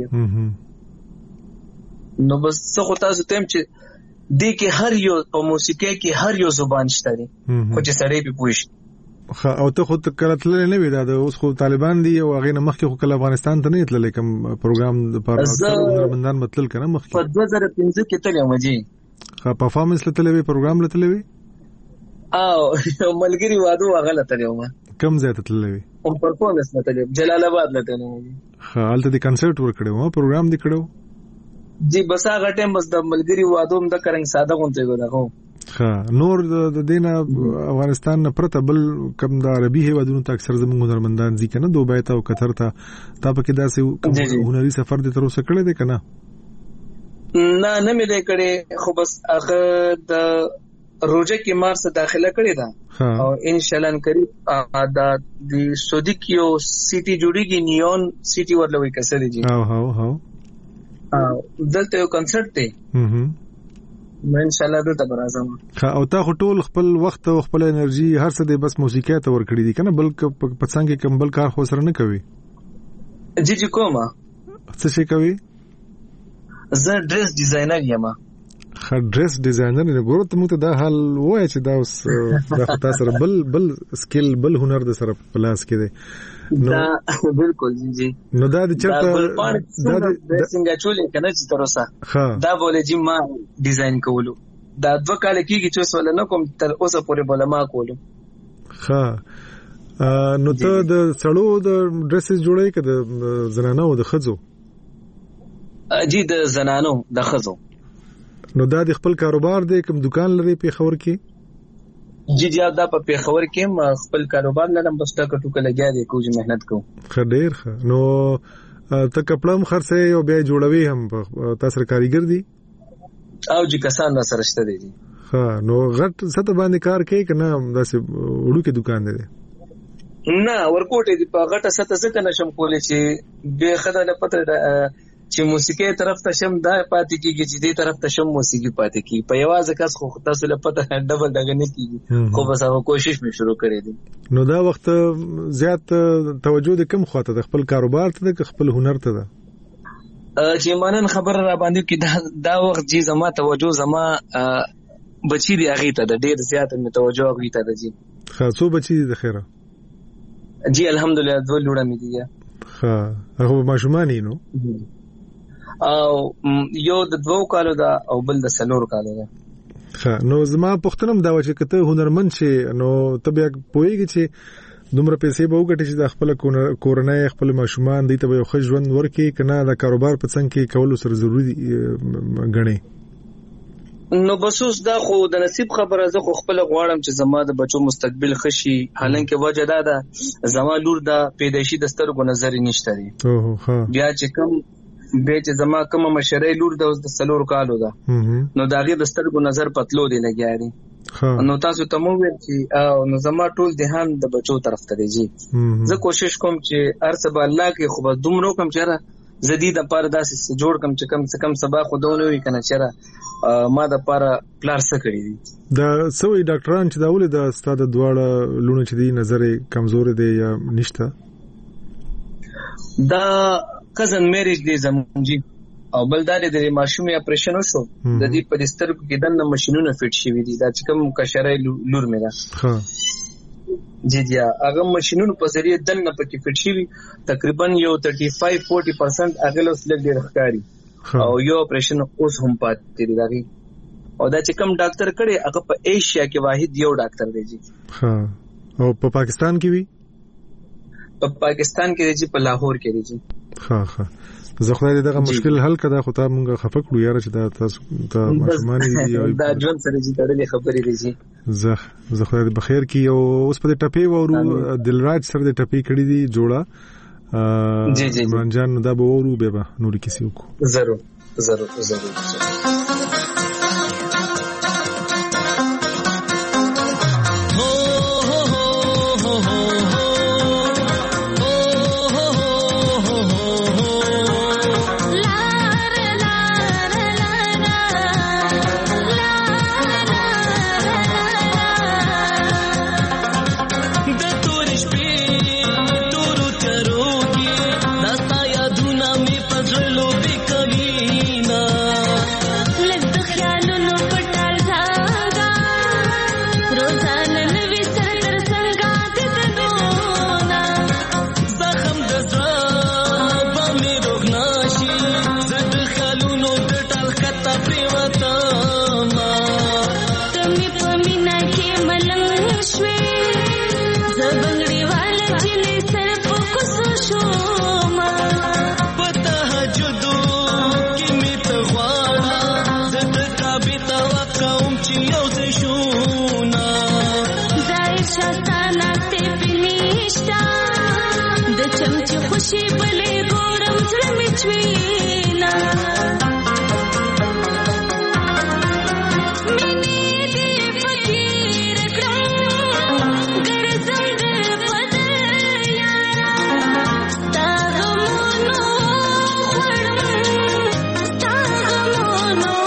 نو بس څه تاسو تم چې د کې هر یو په موسیقي کې هر یو زبان شته دي خو چې سړی په پوښ خا او ته خود کله تللی نه وی دا اوس خو طالبان دي او هغه نه مخکې خو کله افغانستان ته نه تللی کوم پروګرام د پاره بندان مطلب کنه مخکې په دوه زره پنځه کې تللی و جی خا پرفارمنس لته لوي پروګرام لته لوي او ملګری وادو هغه لته لوي کم ځای ته تللی او پرفارمنس لته لوي جلال آباد لته لوي خا الته د کنسرت ور کړو پروګرام دی کړو جی بس هغه ټیم بس د ملګری وادو هم د کرنګ ساده غونته غوډه ها نور د دینه افغانستان نه پرته بل کم د عربي هیوادونو ته اکثر زموږ هنرمندان ځي کنه دوبۍ ته او قطر ته تا پکې داسې هنري سفر د تر اوسه کړی دی کنه نه نه مې دې کړی خو بس هغه د روزه کې مار څخه داخله کړی دا او ان شاء الله قریب د د سعودي کیو سيټي جوړیږي نیون سيټي ورلوي کسر دي او هاو هاو دلته یو کنسرت دی نو ان شاء الله دلته برازم او تا ټول خپل وخت او خپل انرژي هر څه د بس موسیقي ته ور کړی دي کنه بل په څنګه کوم بل کار خو سره نه کوي جی جی کومه څه شي کوي زه ډریس ډیزاینر یم خا ډریس ډیزاینر نه ګورو ته موږ ته دا حال وای چې دا اوس دا خطا سره بل بل سکل بل هنر د سره پلاس کې دی نو بالکل جی نو دا د چرته دا د څنګه چولې کنه چې تر اوسه دا بولې چې ما ډیزاین کولو دا دوه کال کېږي چې وسول نه کوم تر اوسه پورې بوله ما کولو ها نو ته د څړو د ډریسز جوړې کړه د زنانه او د خزو جی د زنانو د خزو. نو دا د خپل کاروبار دی کوم دکان لري په خبر کې؟ جی جی دا په خبر کې خپل کاروبار لرم، بس ټکو ټکو لګیا دی کوم مهنت کوم. خډیر ښه. نو ته کپړم خرڅه او بیا جوړوي هم تاسو کاریګر دی؟ او جی کسان سره شته دي. ها نو غټ ست باندې کار کوي کنه داسې وړو کې دکان دی؟ نه ورکوټه دی په غټه ست څه کنه شم کولې چې به خدای پته چې موسیقي طرف ته شم دا پاتې کیږي چې دې طرف ته شم موسیقي پاتې کی په یوازې کس خو تاسو له پته ډبل دغه نه کیږي، خو بس هغه کوشش می شروع کړی دی. نو دا وخت زیات توجه د کم خواته د خپل کاروبار ته د خپل هنر ته ده؟ چې مانن خبر را باندې کې دا دا وخت جی زما توجه زما بچی دی هغه ته د ډیر زیات می توجه هغه ته ده. جی خاصو بچی دی د خیره؟ جی الحمدلله دوه لوړه می دي. ها هغه ماشومانی نو او یو د دوه کالو دا او بل د سلور کالو دا. ها نو زما پښتنم دا و چې کته هنرمند شي نو ته بیا پوهیږي چې دومره پیسې به وګټي چې د خپل کورنۍ خپل ماشومان دي ته یو ښه ژوند ورکړي کنه د کاروبار په څنګه کې کول سره ضروری غني. نو بسوس دا خو د نصیب خبره زه خو خپل غواړم چې زما د بچو مستقبل خشي، حالانکه وجه دا ده زما لور د پیدایشي د سترګو نظر نشته دی. اوه ها بیا چې کوم به چې زما کوم مشرې لور د سلور کالو ده نو دا غي د سترګو نظر پتلو دی لګیا دی. نو تاسو ته مو ویل چې نو زما ټول ذهن د بچو طرف ته دی. جی زه کوشش کوم چې ارسب الله کې خو به دومره کوم چې زديد پر داسې جوړ کوم چې کم څه کم سبا خودونه وي کنه چې ما د پر پلار څه کړی دي. دا سوې ډاکټران چې دا ولې د استاد دواړه لونه چې دی نظر کمزور دی یا نشته؟ دا کزن میریج دی زمونږ او بل دا د ماشومې اپریشن وشو د دې په سترګو کې دنه ماشينونه فټ شوي دي دا چې کوم کشرې لور مې ده. ها جی جی هغه ماشينونو په ذریعہ دنه پکې فټ شوي تقریبا یو پنځه پنځه چالیس پرسنټ هغه له سلګ ډیر ښکاری او یو اپریشن اوس هم پاتې دی دغه او دا چې کوم ډاکټر کړي هغه په ایشیا کې واحد یو ډاکټر دی. جی ها او په پاکستان کې وی؟ په پاکستان کې دی په لاهور کې دی. جی ها ها زه خدای دې دغه مشکل حل کړه خو ته مونږه خفه کړو یاره چې دا تاسو ته ماشومان دي دا جون سره چې تړلې خبرې دي. جی زه زه خدای بخیر کی او اوس په ټپي وورو دلراج سره د ټپي کړی دي جوړه. جی جی عمران جان دا به وورو به به نور کیسه وکړو. ضرور ضرور ضرور. خوشی بلې ګورم زړه مې چوينا مینې دې فقیر کړم ګرځم د بدل یارا تا غمونو خړم تا غمونو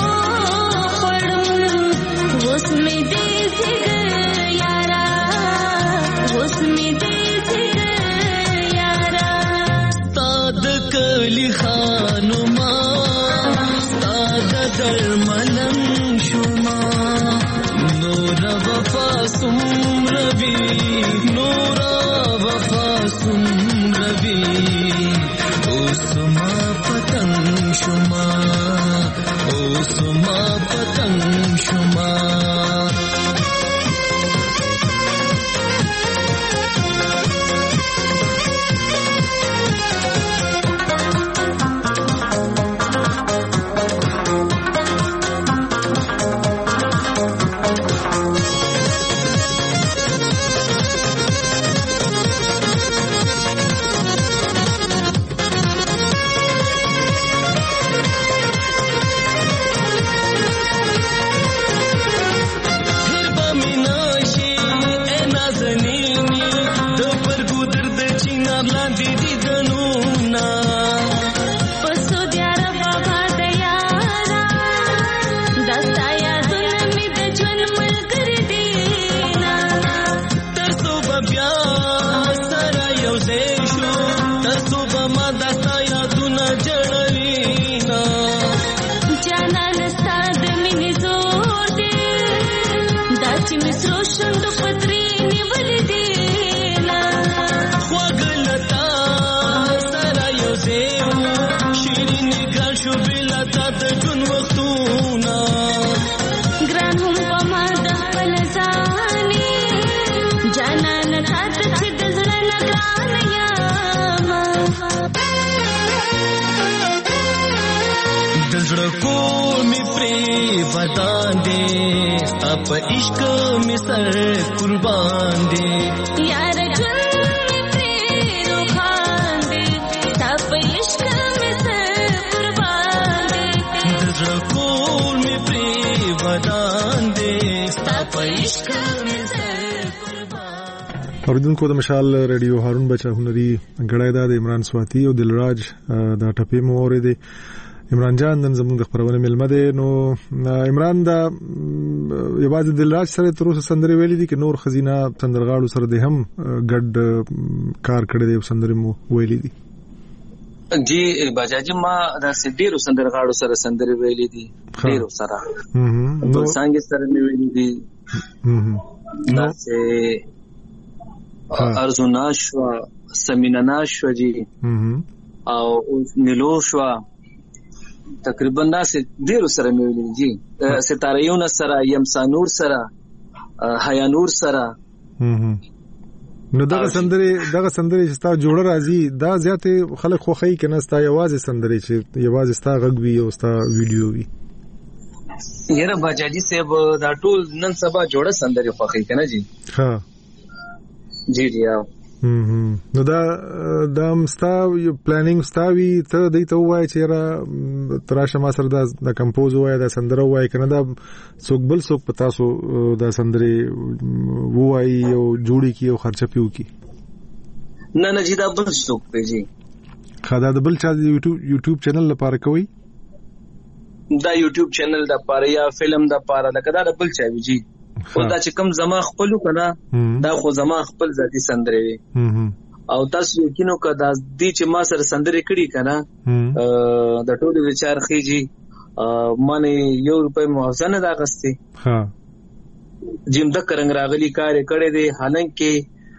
خړم اوس مې دې زګ یارا اوس مې دې زګ کلی خانم چې مسرو شوند پتري نیول دي نا خوګلتا سره یو زیو شیرین ګل شو بلا تا د جون وختونه ګران هم پما د خپل ځاني جانان خاطر چې د زړه لګان یا د زړه کو می پری بدان دې ستاپ عشق می سر قربان دې یار جون می پری روخان دې ستاپ عشق می سر قربان دې د زړه کو می پری بدان دې ستاپ عشق می سر قربان. اوریدونکو د مشال ریډیو هارون بچا هنري غړای دا د عمران سواتی او دلراج دا ټپې مو اورېدې. عمران جان نن زموږ د خبرونه ملمه ده. نو عمران دا یوازې دلراج سره تر اوسه سندري ویلي دي کې نور خزینه سندرغاړو سره د هم ګډ کار کړی دی سندري مو ویلي دي؟ جی باجاجي ما دا سډیرو سندرغاړو سره سندري ویلي دي ډیرو سره نو څنګه سره ویلي دي دا سه ارزونا شو سمیننا شو جی او نیلو شو تقریبا ناس ډیرو سره ویلي جی ستاره یونس سره یمسا نور سره حیا نور سره. نو دغه سندري دغه سندري چې تا جوړه راځي دا زیاته خلک خوخی کنه ستا یوازې سندري چې یوازې ستا غږ وی او ستا ویډیو وی؟ یره باجاجي صاحب دا ټول نن سبا جوړه سندري خوخی کنه جی. ها جی جی ها نو دا د مستا پلانینګ ستاوي ته د ته وای چې را تراشه ما سره د کمپوز وای د سندره وای کنه دا څوک بل څوک پتا سو د سندري وای او جوړی کی او خرچه پیو کی؟ نه نه جی دا بل څوک دی جی. خدا د بل چا د یوټیوب یوټیوب چینل لپاره کوي؟ دا یوټیوب چینل د لپاره یا فلم د لپاره لکه دا بل چا وی جی. خو دا چې کم زما خپلو کنه دا خو زما خپل ذاتی سندري وي او تاسو یقینو که دا دې چې ما سره سندري کړي کنه د ټولو وچار خيږي مانه یو روپۍ معاوضه نه دا غستې ها جیم د کرنګ راغلي کار کړي دي حالانکه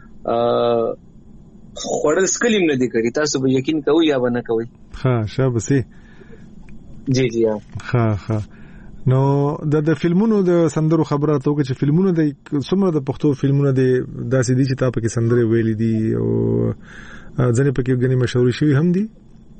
خړل سکلیم نه دي کړی. تاسو به یقین کوئ یا نه کوئ؟ ها شابسي جی جی ها ها. نو د د فلمونو د سندرو خبره ته وکړه چې فلمونه د څومره د پښتو فلمونه د داسې دي چې تا په کې سندري ویلي دي او ځنې په کې غني مشهور شوی هم دي؟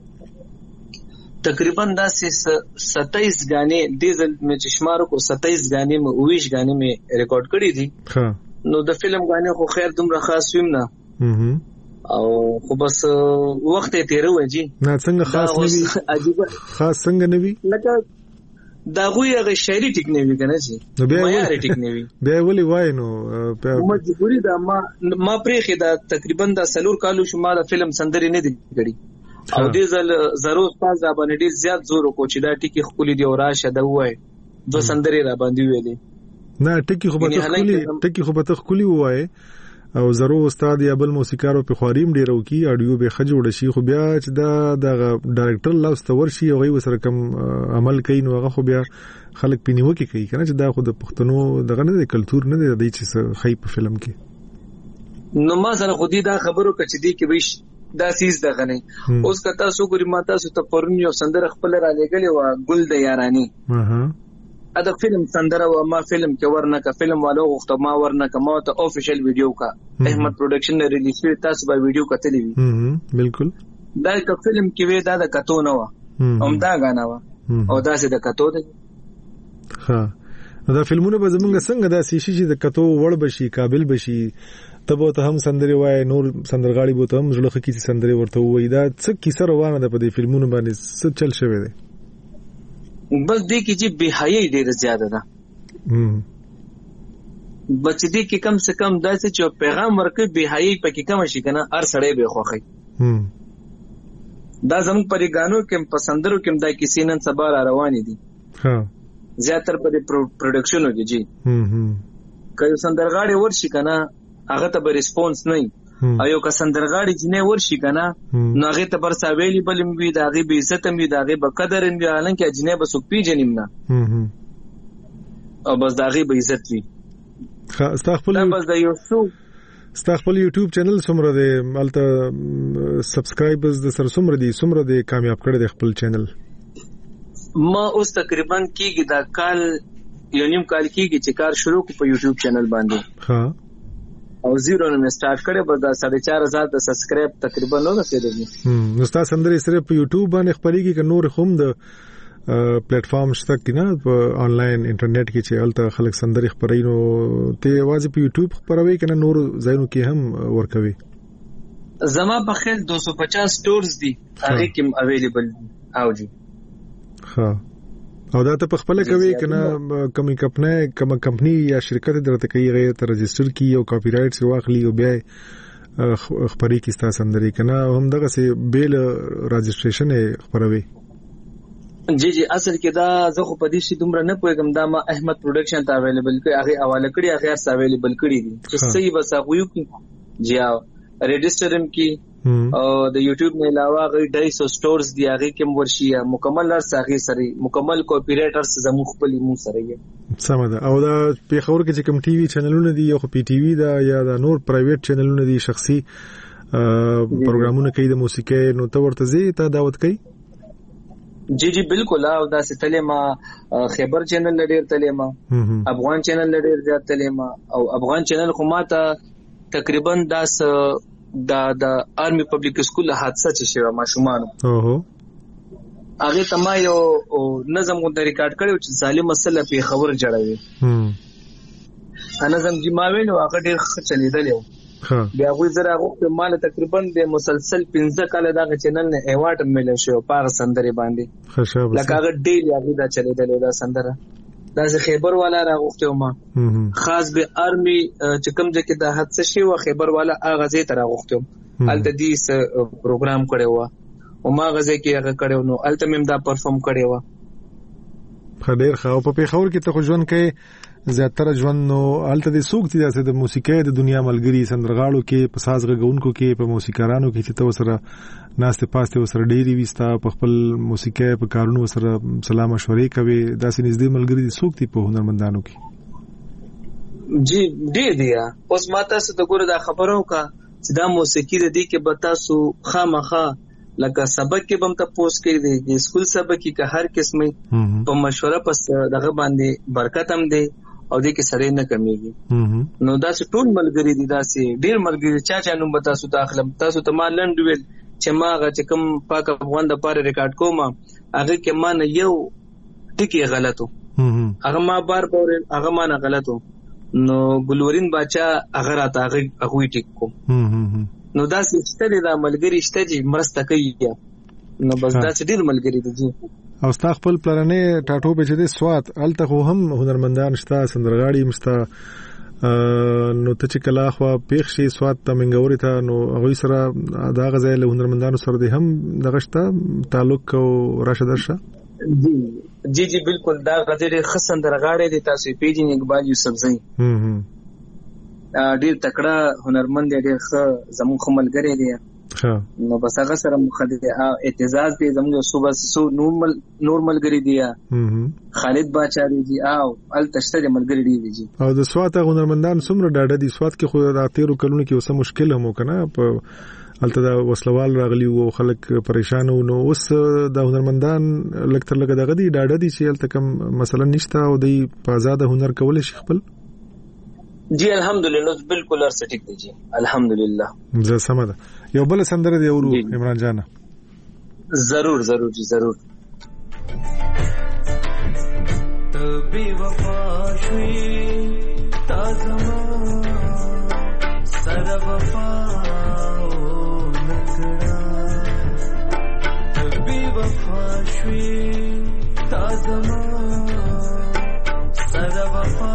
تقریبا داسې ستائیس غانې د ځل مې چشمارو کو ستائیس غانې مې اویش غانې مې ریکارډ کړې دي. ها نو د فلم غانې خو خیر دومره خاص ویم نه او خو بس وخت یې تیروي جی. نه څنګه خاص نه وي؟ عجیب خاص څنګه نه وي؟ لکه دا غوی هغه شاعري ټیک نه وی کنه جی. معیار ټیک نه وی بیا ولي وای نو مجبوری دا ما ما پرېخه دا تقریبا د سلور کالو شمال فلم سندري نه دی کړی او دې ځل ضرورت پاس دا باندې ډیر زیات زور کو چې دا ټیک خولي دی او راشه دا وای دو سندري را باندې ویلې. نه ټیک خو به خولي ټیک خو به خولي وای او زرو استاد یا بل موسیقارو په خواریم ډیرو کی اډیو به خجوړ شي خو بیا چې دا د ډایرکټر لاست ورشي او غي وسره کم عمل کوي نو هغه خو بیا خلک پینیو کې کوي کنه چې دا خو د پښتنو دغه نه د کلچر نه دی چې خی په فلم کې. نو ما سره خو دې دا خبرو کچ دي کې ویش دا سیس دغه نه اوس کتا سو ګری ماته سو ته پرون یو سندره خپل را لګلې و ګل د یارانی اها ادا فلم سندره و ما فلم کې ورنه کا فلم والو غوښته ما ورنه کا ما ته افیشل ویډیو کا احمد پروډکشن نه ریلیز کړ تاسو به ویډیو کتلې وي. هم بالکل دا کا فلم کې وې دا د کتو نه و هم دا غانا و او دا سه د کتو ده. ها دا فلمونه به زمونږ څنګه دا سیشي چې د کتو وړ بشي قابل بشي تبو ته هم سندري وای نور سندرغاړي بو ته هم زړه خکې سندري ورته وای دا څه کیسه روانه ده په دې فلمونو باندې څه چل شوی دی؟ بس دې کې چې بهای ډېر زیاده ده بچ دې کې کم سے کم داسې چې پیغام ورکړي بهای پکې کم شي کنه هر سړی به خوخی دا زموږ پرې غانو کې پسندرو کې دا کیسې نن سبا را روانې دي. ها زیاتره په پروډکشن وږي جی. هم هم کله سندرغاړي ورشي کنه هغه ته به ریسپانس نه او یو که سندرغاړي جنې ورشي کنه نو هغه ته پر ساویلی بلم وي دا غي به عزت هم وي دا غي به قدر هم وي حالانکه جنې به سو پیجنیم نه او بس دا غي به عزت وي ستا خپل دا بس د یو څو ستا خپل یوټیوب چینل څومره دی الته سبسکرایبرز د سر څومره دي څومره دی کامیاب کړی دی خپل چینل ما اوس تقریبا کېږي دا کال یو نیم کال کېږي چې کار شروع کو په یوټیوب چینل باندې ها او زیرو نه سٹارټ کړي بس دا ساڑھے چار هزار د سبسکرایب تقریبا نو رسیدلی هم نو ستا سندري صرف په یوټیوب باندې خبريږي ک نور هم د پلیټفارم شته کینه په انلاین انټرنیټ کې چې الته خلک سندري خبري نو ته واځي په یوټیوب خبروي کنه نور ځایونو کې هم ورکوي زما په خیال دو سو پچاس سٹورز دي هغه کې اویلیبل او جی ها او دا ته په خپل کوي کنه کمی کمپنی کوم کمپنی یا شرکت درته کوي غیر ته رجستر کی او کاپی رائټ سی واخلي او بیا خبري کی ستا سندري کنه هم دغه سي بیل رجستریشن خبروي جی جی اصل کې دا زه خو په دې شي دومره نه پوهیږم دا ما احمد پروډکشن ته اویلیبل کوي هغه حواله کړی هغه سره اویلیبل کړی دي چې صحیح بس هغه یو کې جی او رجسترم کې او د یوټیوب نه علاوه غي ډای سو سٹورز دی هغه کې ورشي مکمل لر ساغي سره مکمل کاپی رائټرز زمو خپل مو سره یې سم ده او دا په خبر کې چې کوم ټي وي چینلونه دي یو پی ټي وي دا یا دا نور پرایویټ چینلونه دي شخصي پروګرامونه کوي د موسیقي نو ته ورته زی ته دعوت کوي جی جی بالکل او دا ستلې ما خیبر چینل لډیر تلې ما افغان چینل لډیر زیات تلې ما او افغان چینل خو ما ته تقریبا داس دا د آرمي پبلک سکول حادثه چې شوه ماشومان اوه هغه تما یو نظم غو د ریکارډ کړو چې ظالم مسله په خبر جوړوي هم نظم جماوي نو هغه ډیر ښه چلیدل یو بیا غوي زره هغه مال تقریبا د مسلسل پنځه کال دا چینل نه ایوارډ ملي شو پاغ سندري باندې خوشاله لکه هغه ډیلی هغه دا چلیدل دا سندره دا زه خیبر والا راغوښته ما خاص به آرمي چې کوم ځکه د حادثه شي او خیبر والا هغه ځای ته راغوښته الته دې پروګرام کړو او ما غزه کې هغه کړو نو الته مم دا پرفارم کړو خډیر خو په پیښور کې ته ژوند کې زیاتره ژوند نو الته د سوق دي د موسیقۍ د دنیا ملګری سندرغاړو کې په ساز غونکو کې په موسیقارانو کې چې تو سره ناشته پاسته وسره ډېری وستا په خپل موسیقۍ په کارونو سره سلام مشورې کوي داسې نږدې ملګری دي سوق دي په هنرمندانو کې جی ډېر دی اوس ماته څه د ګوره دا خبرو کا چې دا موسیقي د دې کې بتاسو خامخا لکه سبق کې بم ته پوسټ کړی دی د سکول سبق کې که هر قسمه په مشوره پس دغه باندې برکت هم دی او دې کې سره نه کمیږي نو دا څه ټول ملګری دي دا سي ډیر ملګری چا چا نوم تاسو داخله تاسو ته ما لند ویل چې ما غا چې کوم پاک افغان د پاره ریکارډ کوم هغه کې ما نه یو ټکی غلطو هغه ما بار بار هغه ما نه غلطو نو ګلورین باچا هغه راته هغه هغه ټیک کو نو دا ستړي دا ملګری شته چې مرسته کوي نو بس دا څه ډیر ملګری دي او ستا خپل پلانې ټاټو به چې د سواد الته هم هنرمندان شته سندرغاړي مستا نو ته چې کلا خو پیښ شي سواد ته منګوري ته نو هغه سره دا غزا له هنرمندانو سره دي هم دغشته تعلق او راشد درشه جی جی جی بالکل دا غزا د خسندرغاړي دي تاسو پیجن اقبال یوسف زئی هم هم ډیر تکړه هنرمند دی ډیر ښه زموږ خملګری دی ها نو بس هغه سره مخدد اعتزاز دی زموږ صوبه سو نورمال نورمال ګری دی خالد باچاری دی او ال تشته ملګری دی جی او د سوات هنرمندان څومره ډاډه دي سوات کې خو راتیرو کلونو کې اوسه مشکل هم وکنه په الته دا وسلوال راغلی او خلک پریشان نو اوس د هنرمندان لکتر لګ دغه دی ډاډه دي چې الته کوم مثلا نشته او د په آزاد هنر کول شي خپل جی الحمدلله بالکل ارسه ټیک دی جی الحمدلله زه سمده یو بل سندره دی ورو عمران جان ضرور ضرور جی ضرور تبي وفا شوي تازما سر وفا نکرا تبي وفا شوي تازما سر وفا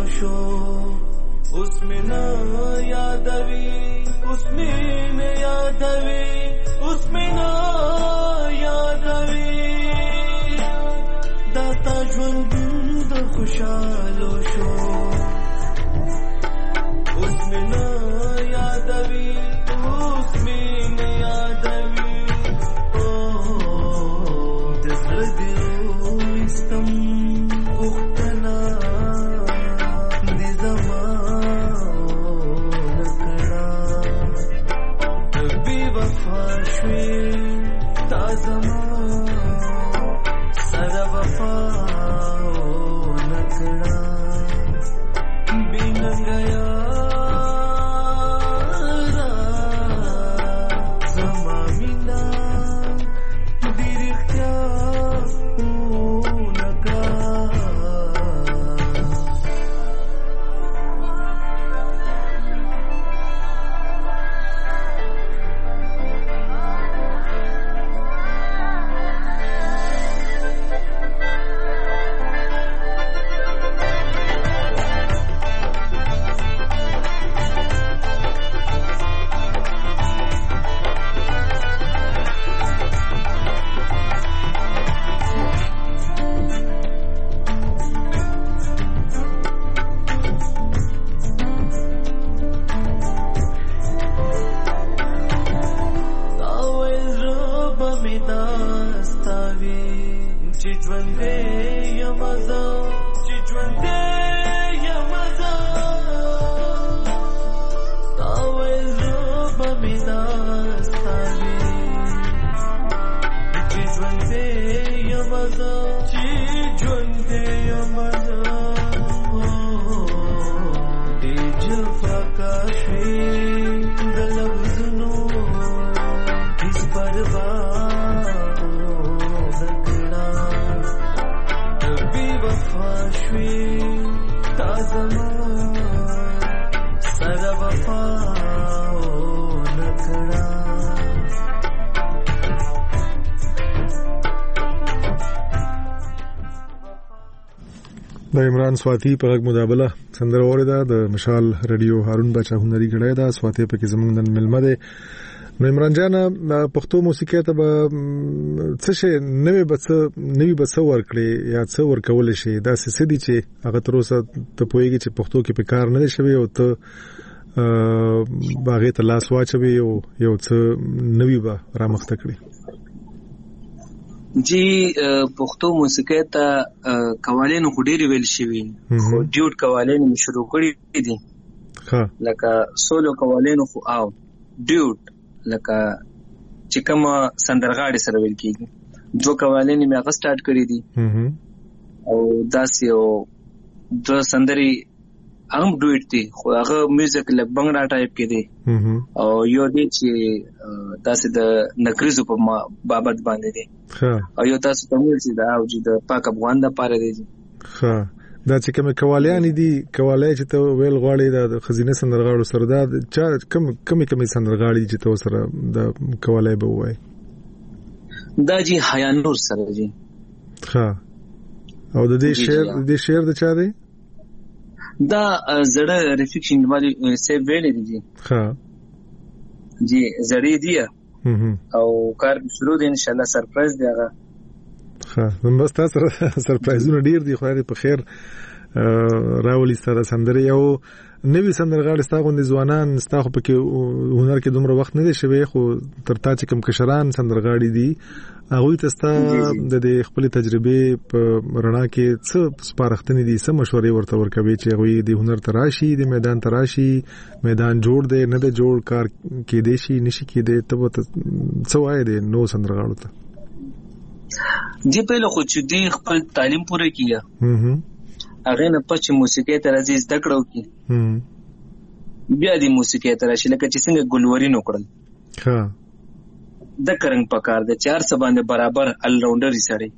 شو उसमें न यादवी उसमें न यादवी उसमें न यादवी दाता ژوند खुशालो شو उसमें न यादवी उसमें न यादवी ओ जसर दियो इस्तम उख्तना निज़मा नकड़ा तबी वफा शवी ताज़मा सर वफा नकड़ा बिन गया د عمران سواتی په غږ مدابله سندره اوریده د مشال رادیو هارون بچا هنري غړی دا سواتی په کې زمونږ نن ملمه ده. نو عمران جان پښتو موسیقي ته به څه شي نوې بس نوې بس ورکړي یا څه ورکول شي دا څه دي چې هغه تر اوسه ته پوهیږي چې پښتو کې په کار نه شوی او ته باغې ته لاس واچوي او یو څه نوې به رامخته کړي. جی پښتو موسیقي ته قوالین خډيري ویل شوی خو ډیوټ قوالین شروع کړی دي ها لکه سولو قوالین خو او ډیوټ لکه چې کوم سندرغاړي سره ویل کیږي دوه قوالین مې هغه سٹارټ کړی دي او داس یو دوه سندري هم ډویټ دي خو هغه میوزیک لګ بنگړا ټایپ کې دي او یو دي چې داسې د نکریزو په بابت باندې دي او یو تاسو ته ویل چې دا او چې د پاک افغان د پاره دي ها دا چې کوم قوالیان دي قوالی چې ته ویل غواړي د خزینه سندرغاړو سره دا کم کمی کمی سندرغاړي چې ته سره د قوالی به وای دا جی حیا نور سره جی ها او د دې شعر د دې شعر د چا دی دا زړه ریفلیکشن باندې سیو ویل دي ها جی زړی دی او کار شروع دی ان شاء الله سرپرایز دی هغه ها بس تاسو سرپرایزونه ډیر دي خو په خیر راولي ستاسو سندري یو نوې سندرغاړي ستاسو غوندي ځوانان ستاسو په کې هنر کې دومره وخت نه دی شوی خو تر تا چې کم کشران سندرغاړي دي هغه تاسو د خپل تجربه په رڼا کې څه سپارښتنې دي څه مشورې ورته ورکوي چې هغه د هنر تراشي د میدان تراشي میدان جوړ دی نه د جوړ کار کې دی شي نشي کې دی ته څه وایي د نو سندرغاړو ته دی په لخوا چې دی خپل تعلیم پوره کیه هغه نه پچ موسیقي ته راځي زده کړو کی بیا د موسیقي ته راشي لکه چې څنګه ګلورین وکړل ها د کرنګ پکار د چار سباندې برابر ال راونډر سړی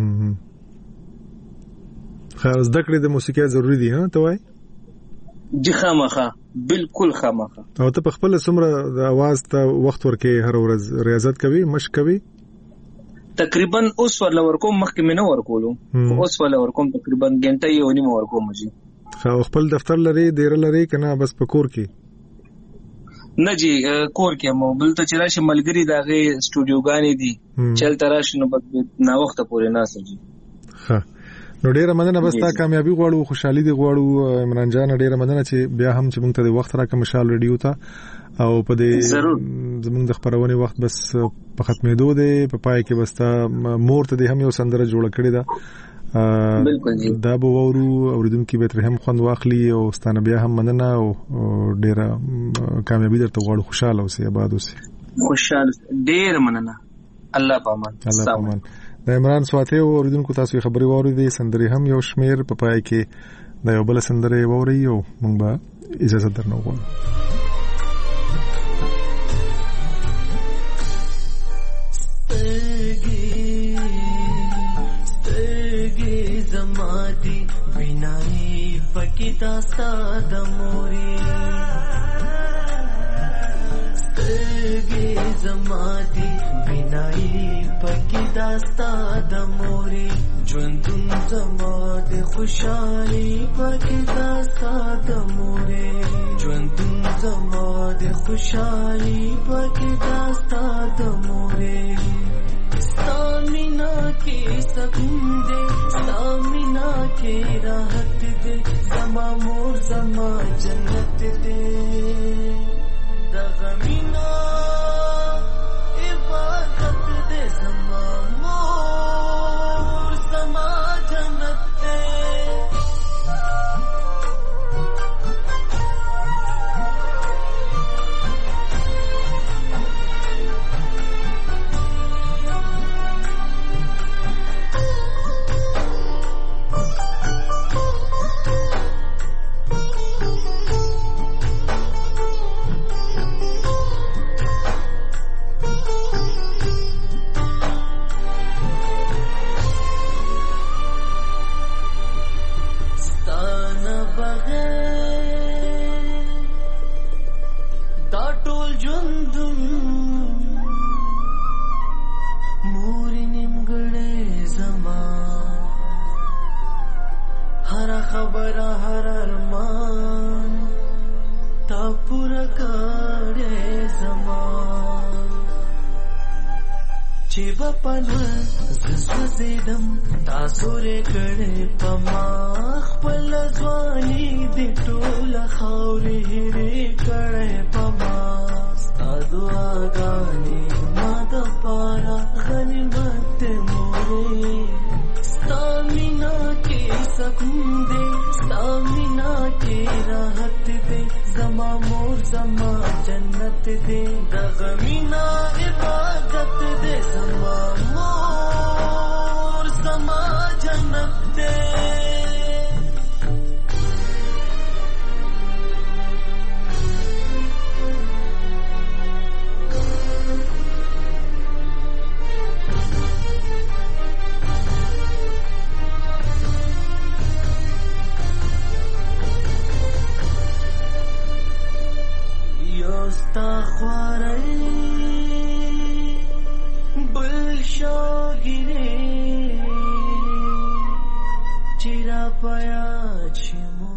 خلاص زده کړې د موسیقي ضروری دي ها ته وای جی خامخه بالکل خامخه او ته په خپل سمره د आवाज ته وخت ورکې هر ورځ ریاضت کوي مشق کوي تقریبا اوس ور لور کوم مخکې مې نه ور کولو اوس ور لور کوم تقریبا غنټه یو نیمه ور کوم جی خو خپل دفتر لري ډیر لري کنه بس په کور کې نه جی کور کې مو بل ته چرای ملګری داغه سټوډیوګانې دي چل تراش نو نا وخت پورې نه سجي ها نو ډیره مننه بس تا کامیابی غواړو خوشحالي دی غواړو عمران جان ډیره مننه چې بیا هم چې موږ ته د وخت راکړه مشال ریډیو ته او په دې زموږ د خبرونه وخت بس په ختمېدو دی په پای کې بس تا مور ته هم یو سندره جوړ کړی دا بالکل جی دا به ورو اوریدونکو به تر هم خوند واخلي او ستانه بیا هم مننه او ډیره کامیابی درته غواړو خوشاله اوسې آباد اوسې خوشاله ډیر مننه الله پامان الله پامان د عمران سواته او اوریدونکو تاسو خبري واورئ سندري هم یو شمیر په پای کې د یو بل سندري واورئ او موږ به اجازه درنو غواړو زمادي بنای پکیتا ساد موري سترګې زمادي بنای پکیتا ساد موري ژوندون زماده خوشالي پکیتا ساد موري ژوندون زماده خوشالي پکیتا ساد موري سامینا کے سکون دے سامینا کے راحت دے زما مور زما جنت دے دغمینا عبادت دے زما مور زما جنت دے زسوزیدم تاسو ری کړه پما خپل ځواني د ټول خاورې ری کړه پما ستاسو اغاني ما د پارا غنیمت مورې ستامینا کې سکون دې ستامینا کې راحت دې زما مور زما جنت دې دغمینا عبادت دې زما مور زما جنت دې ستا خواري بل شاګره چیرې پیا چې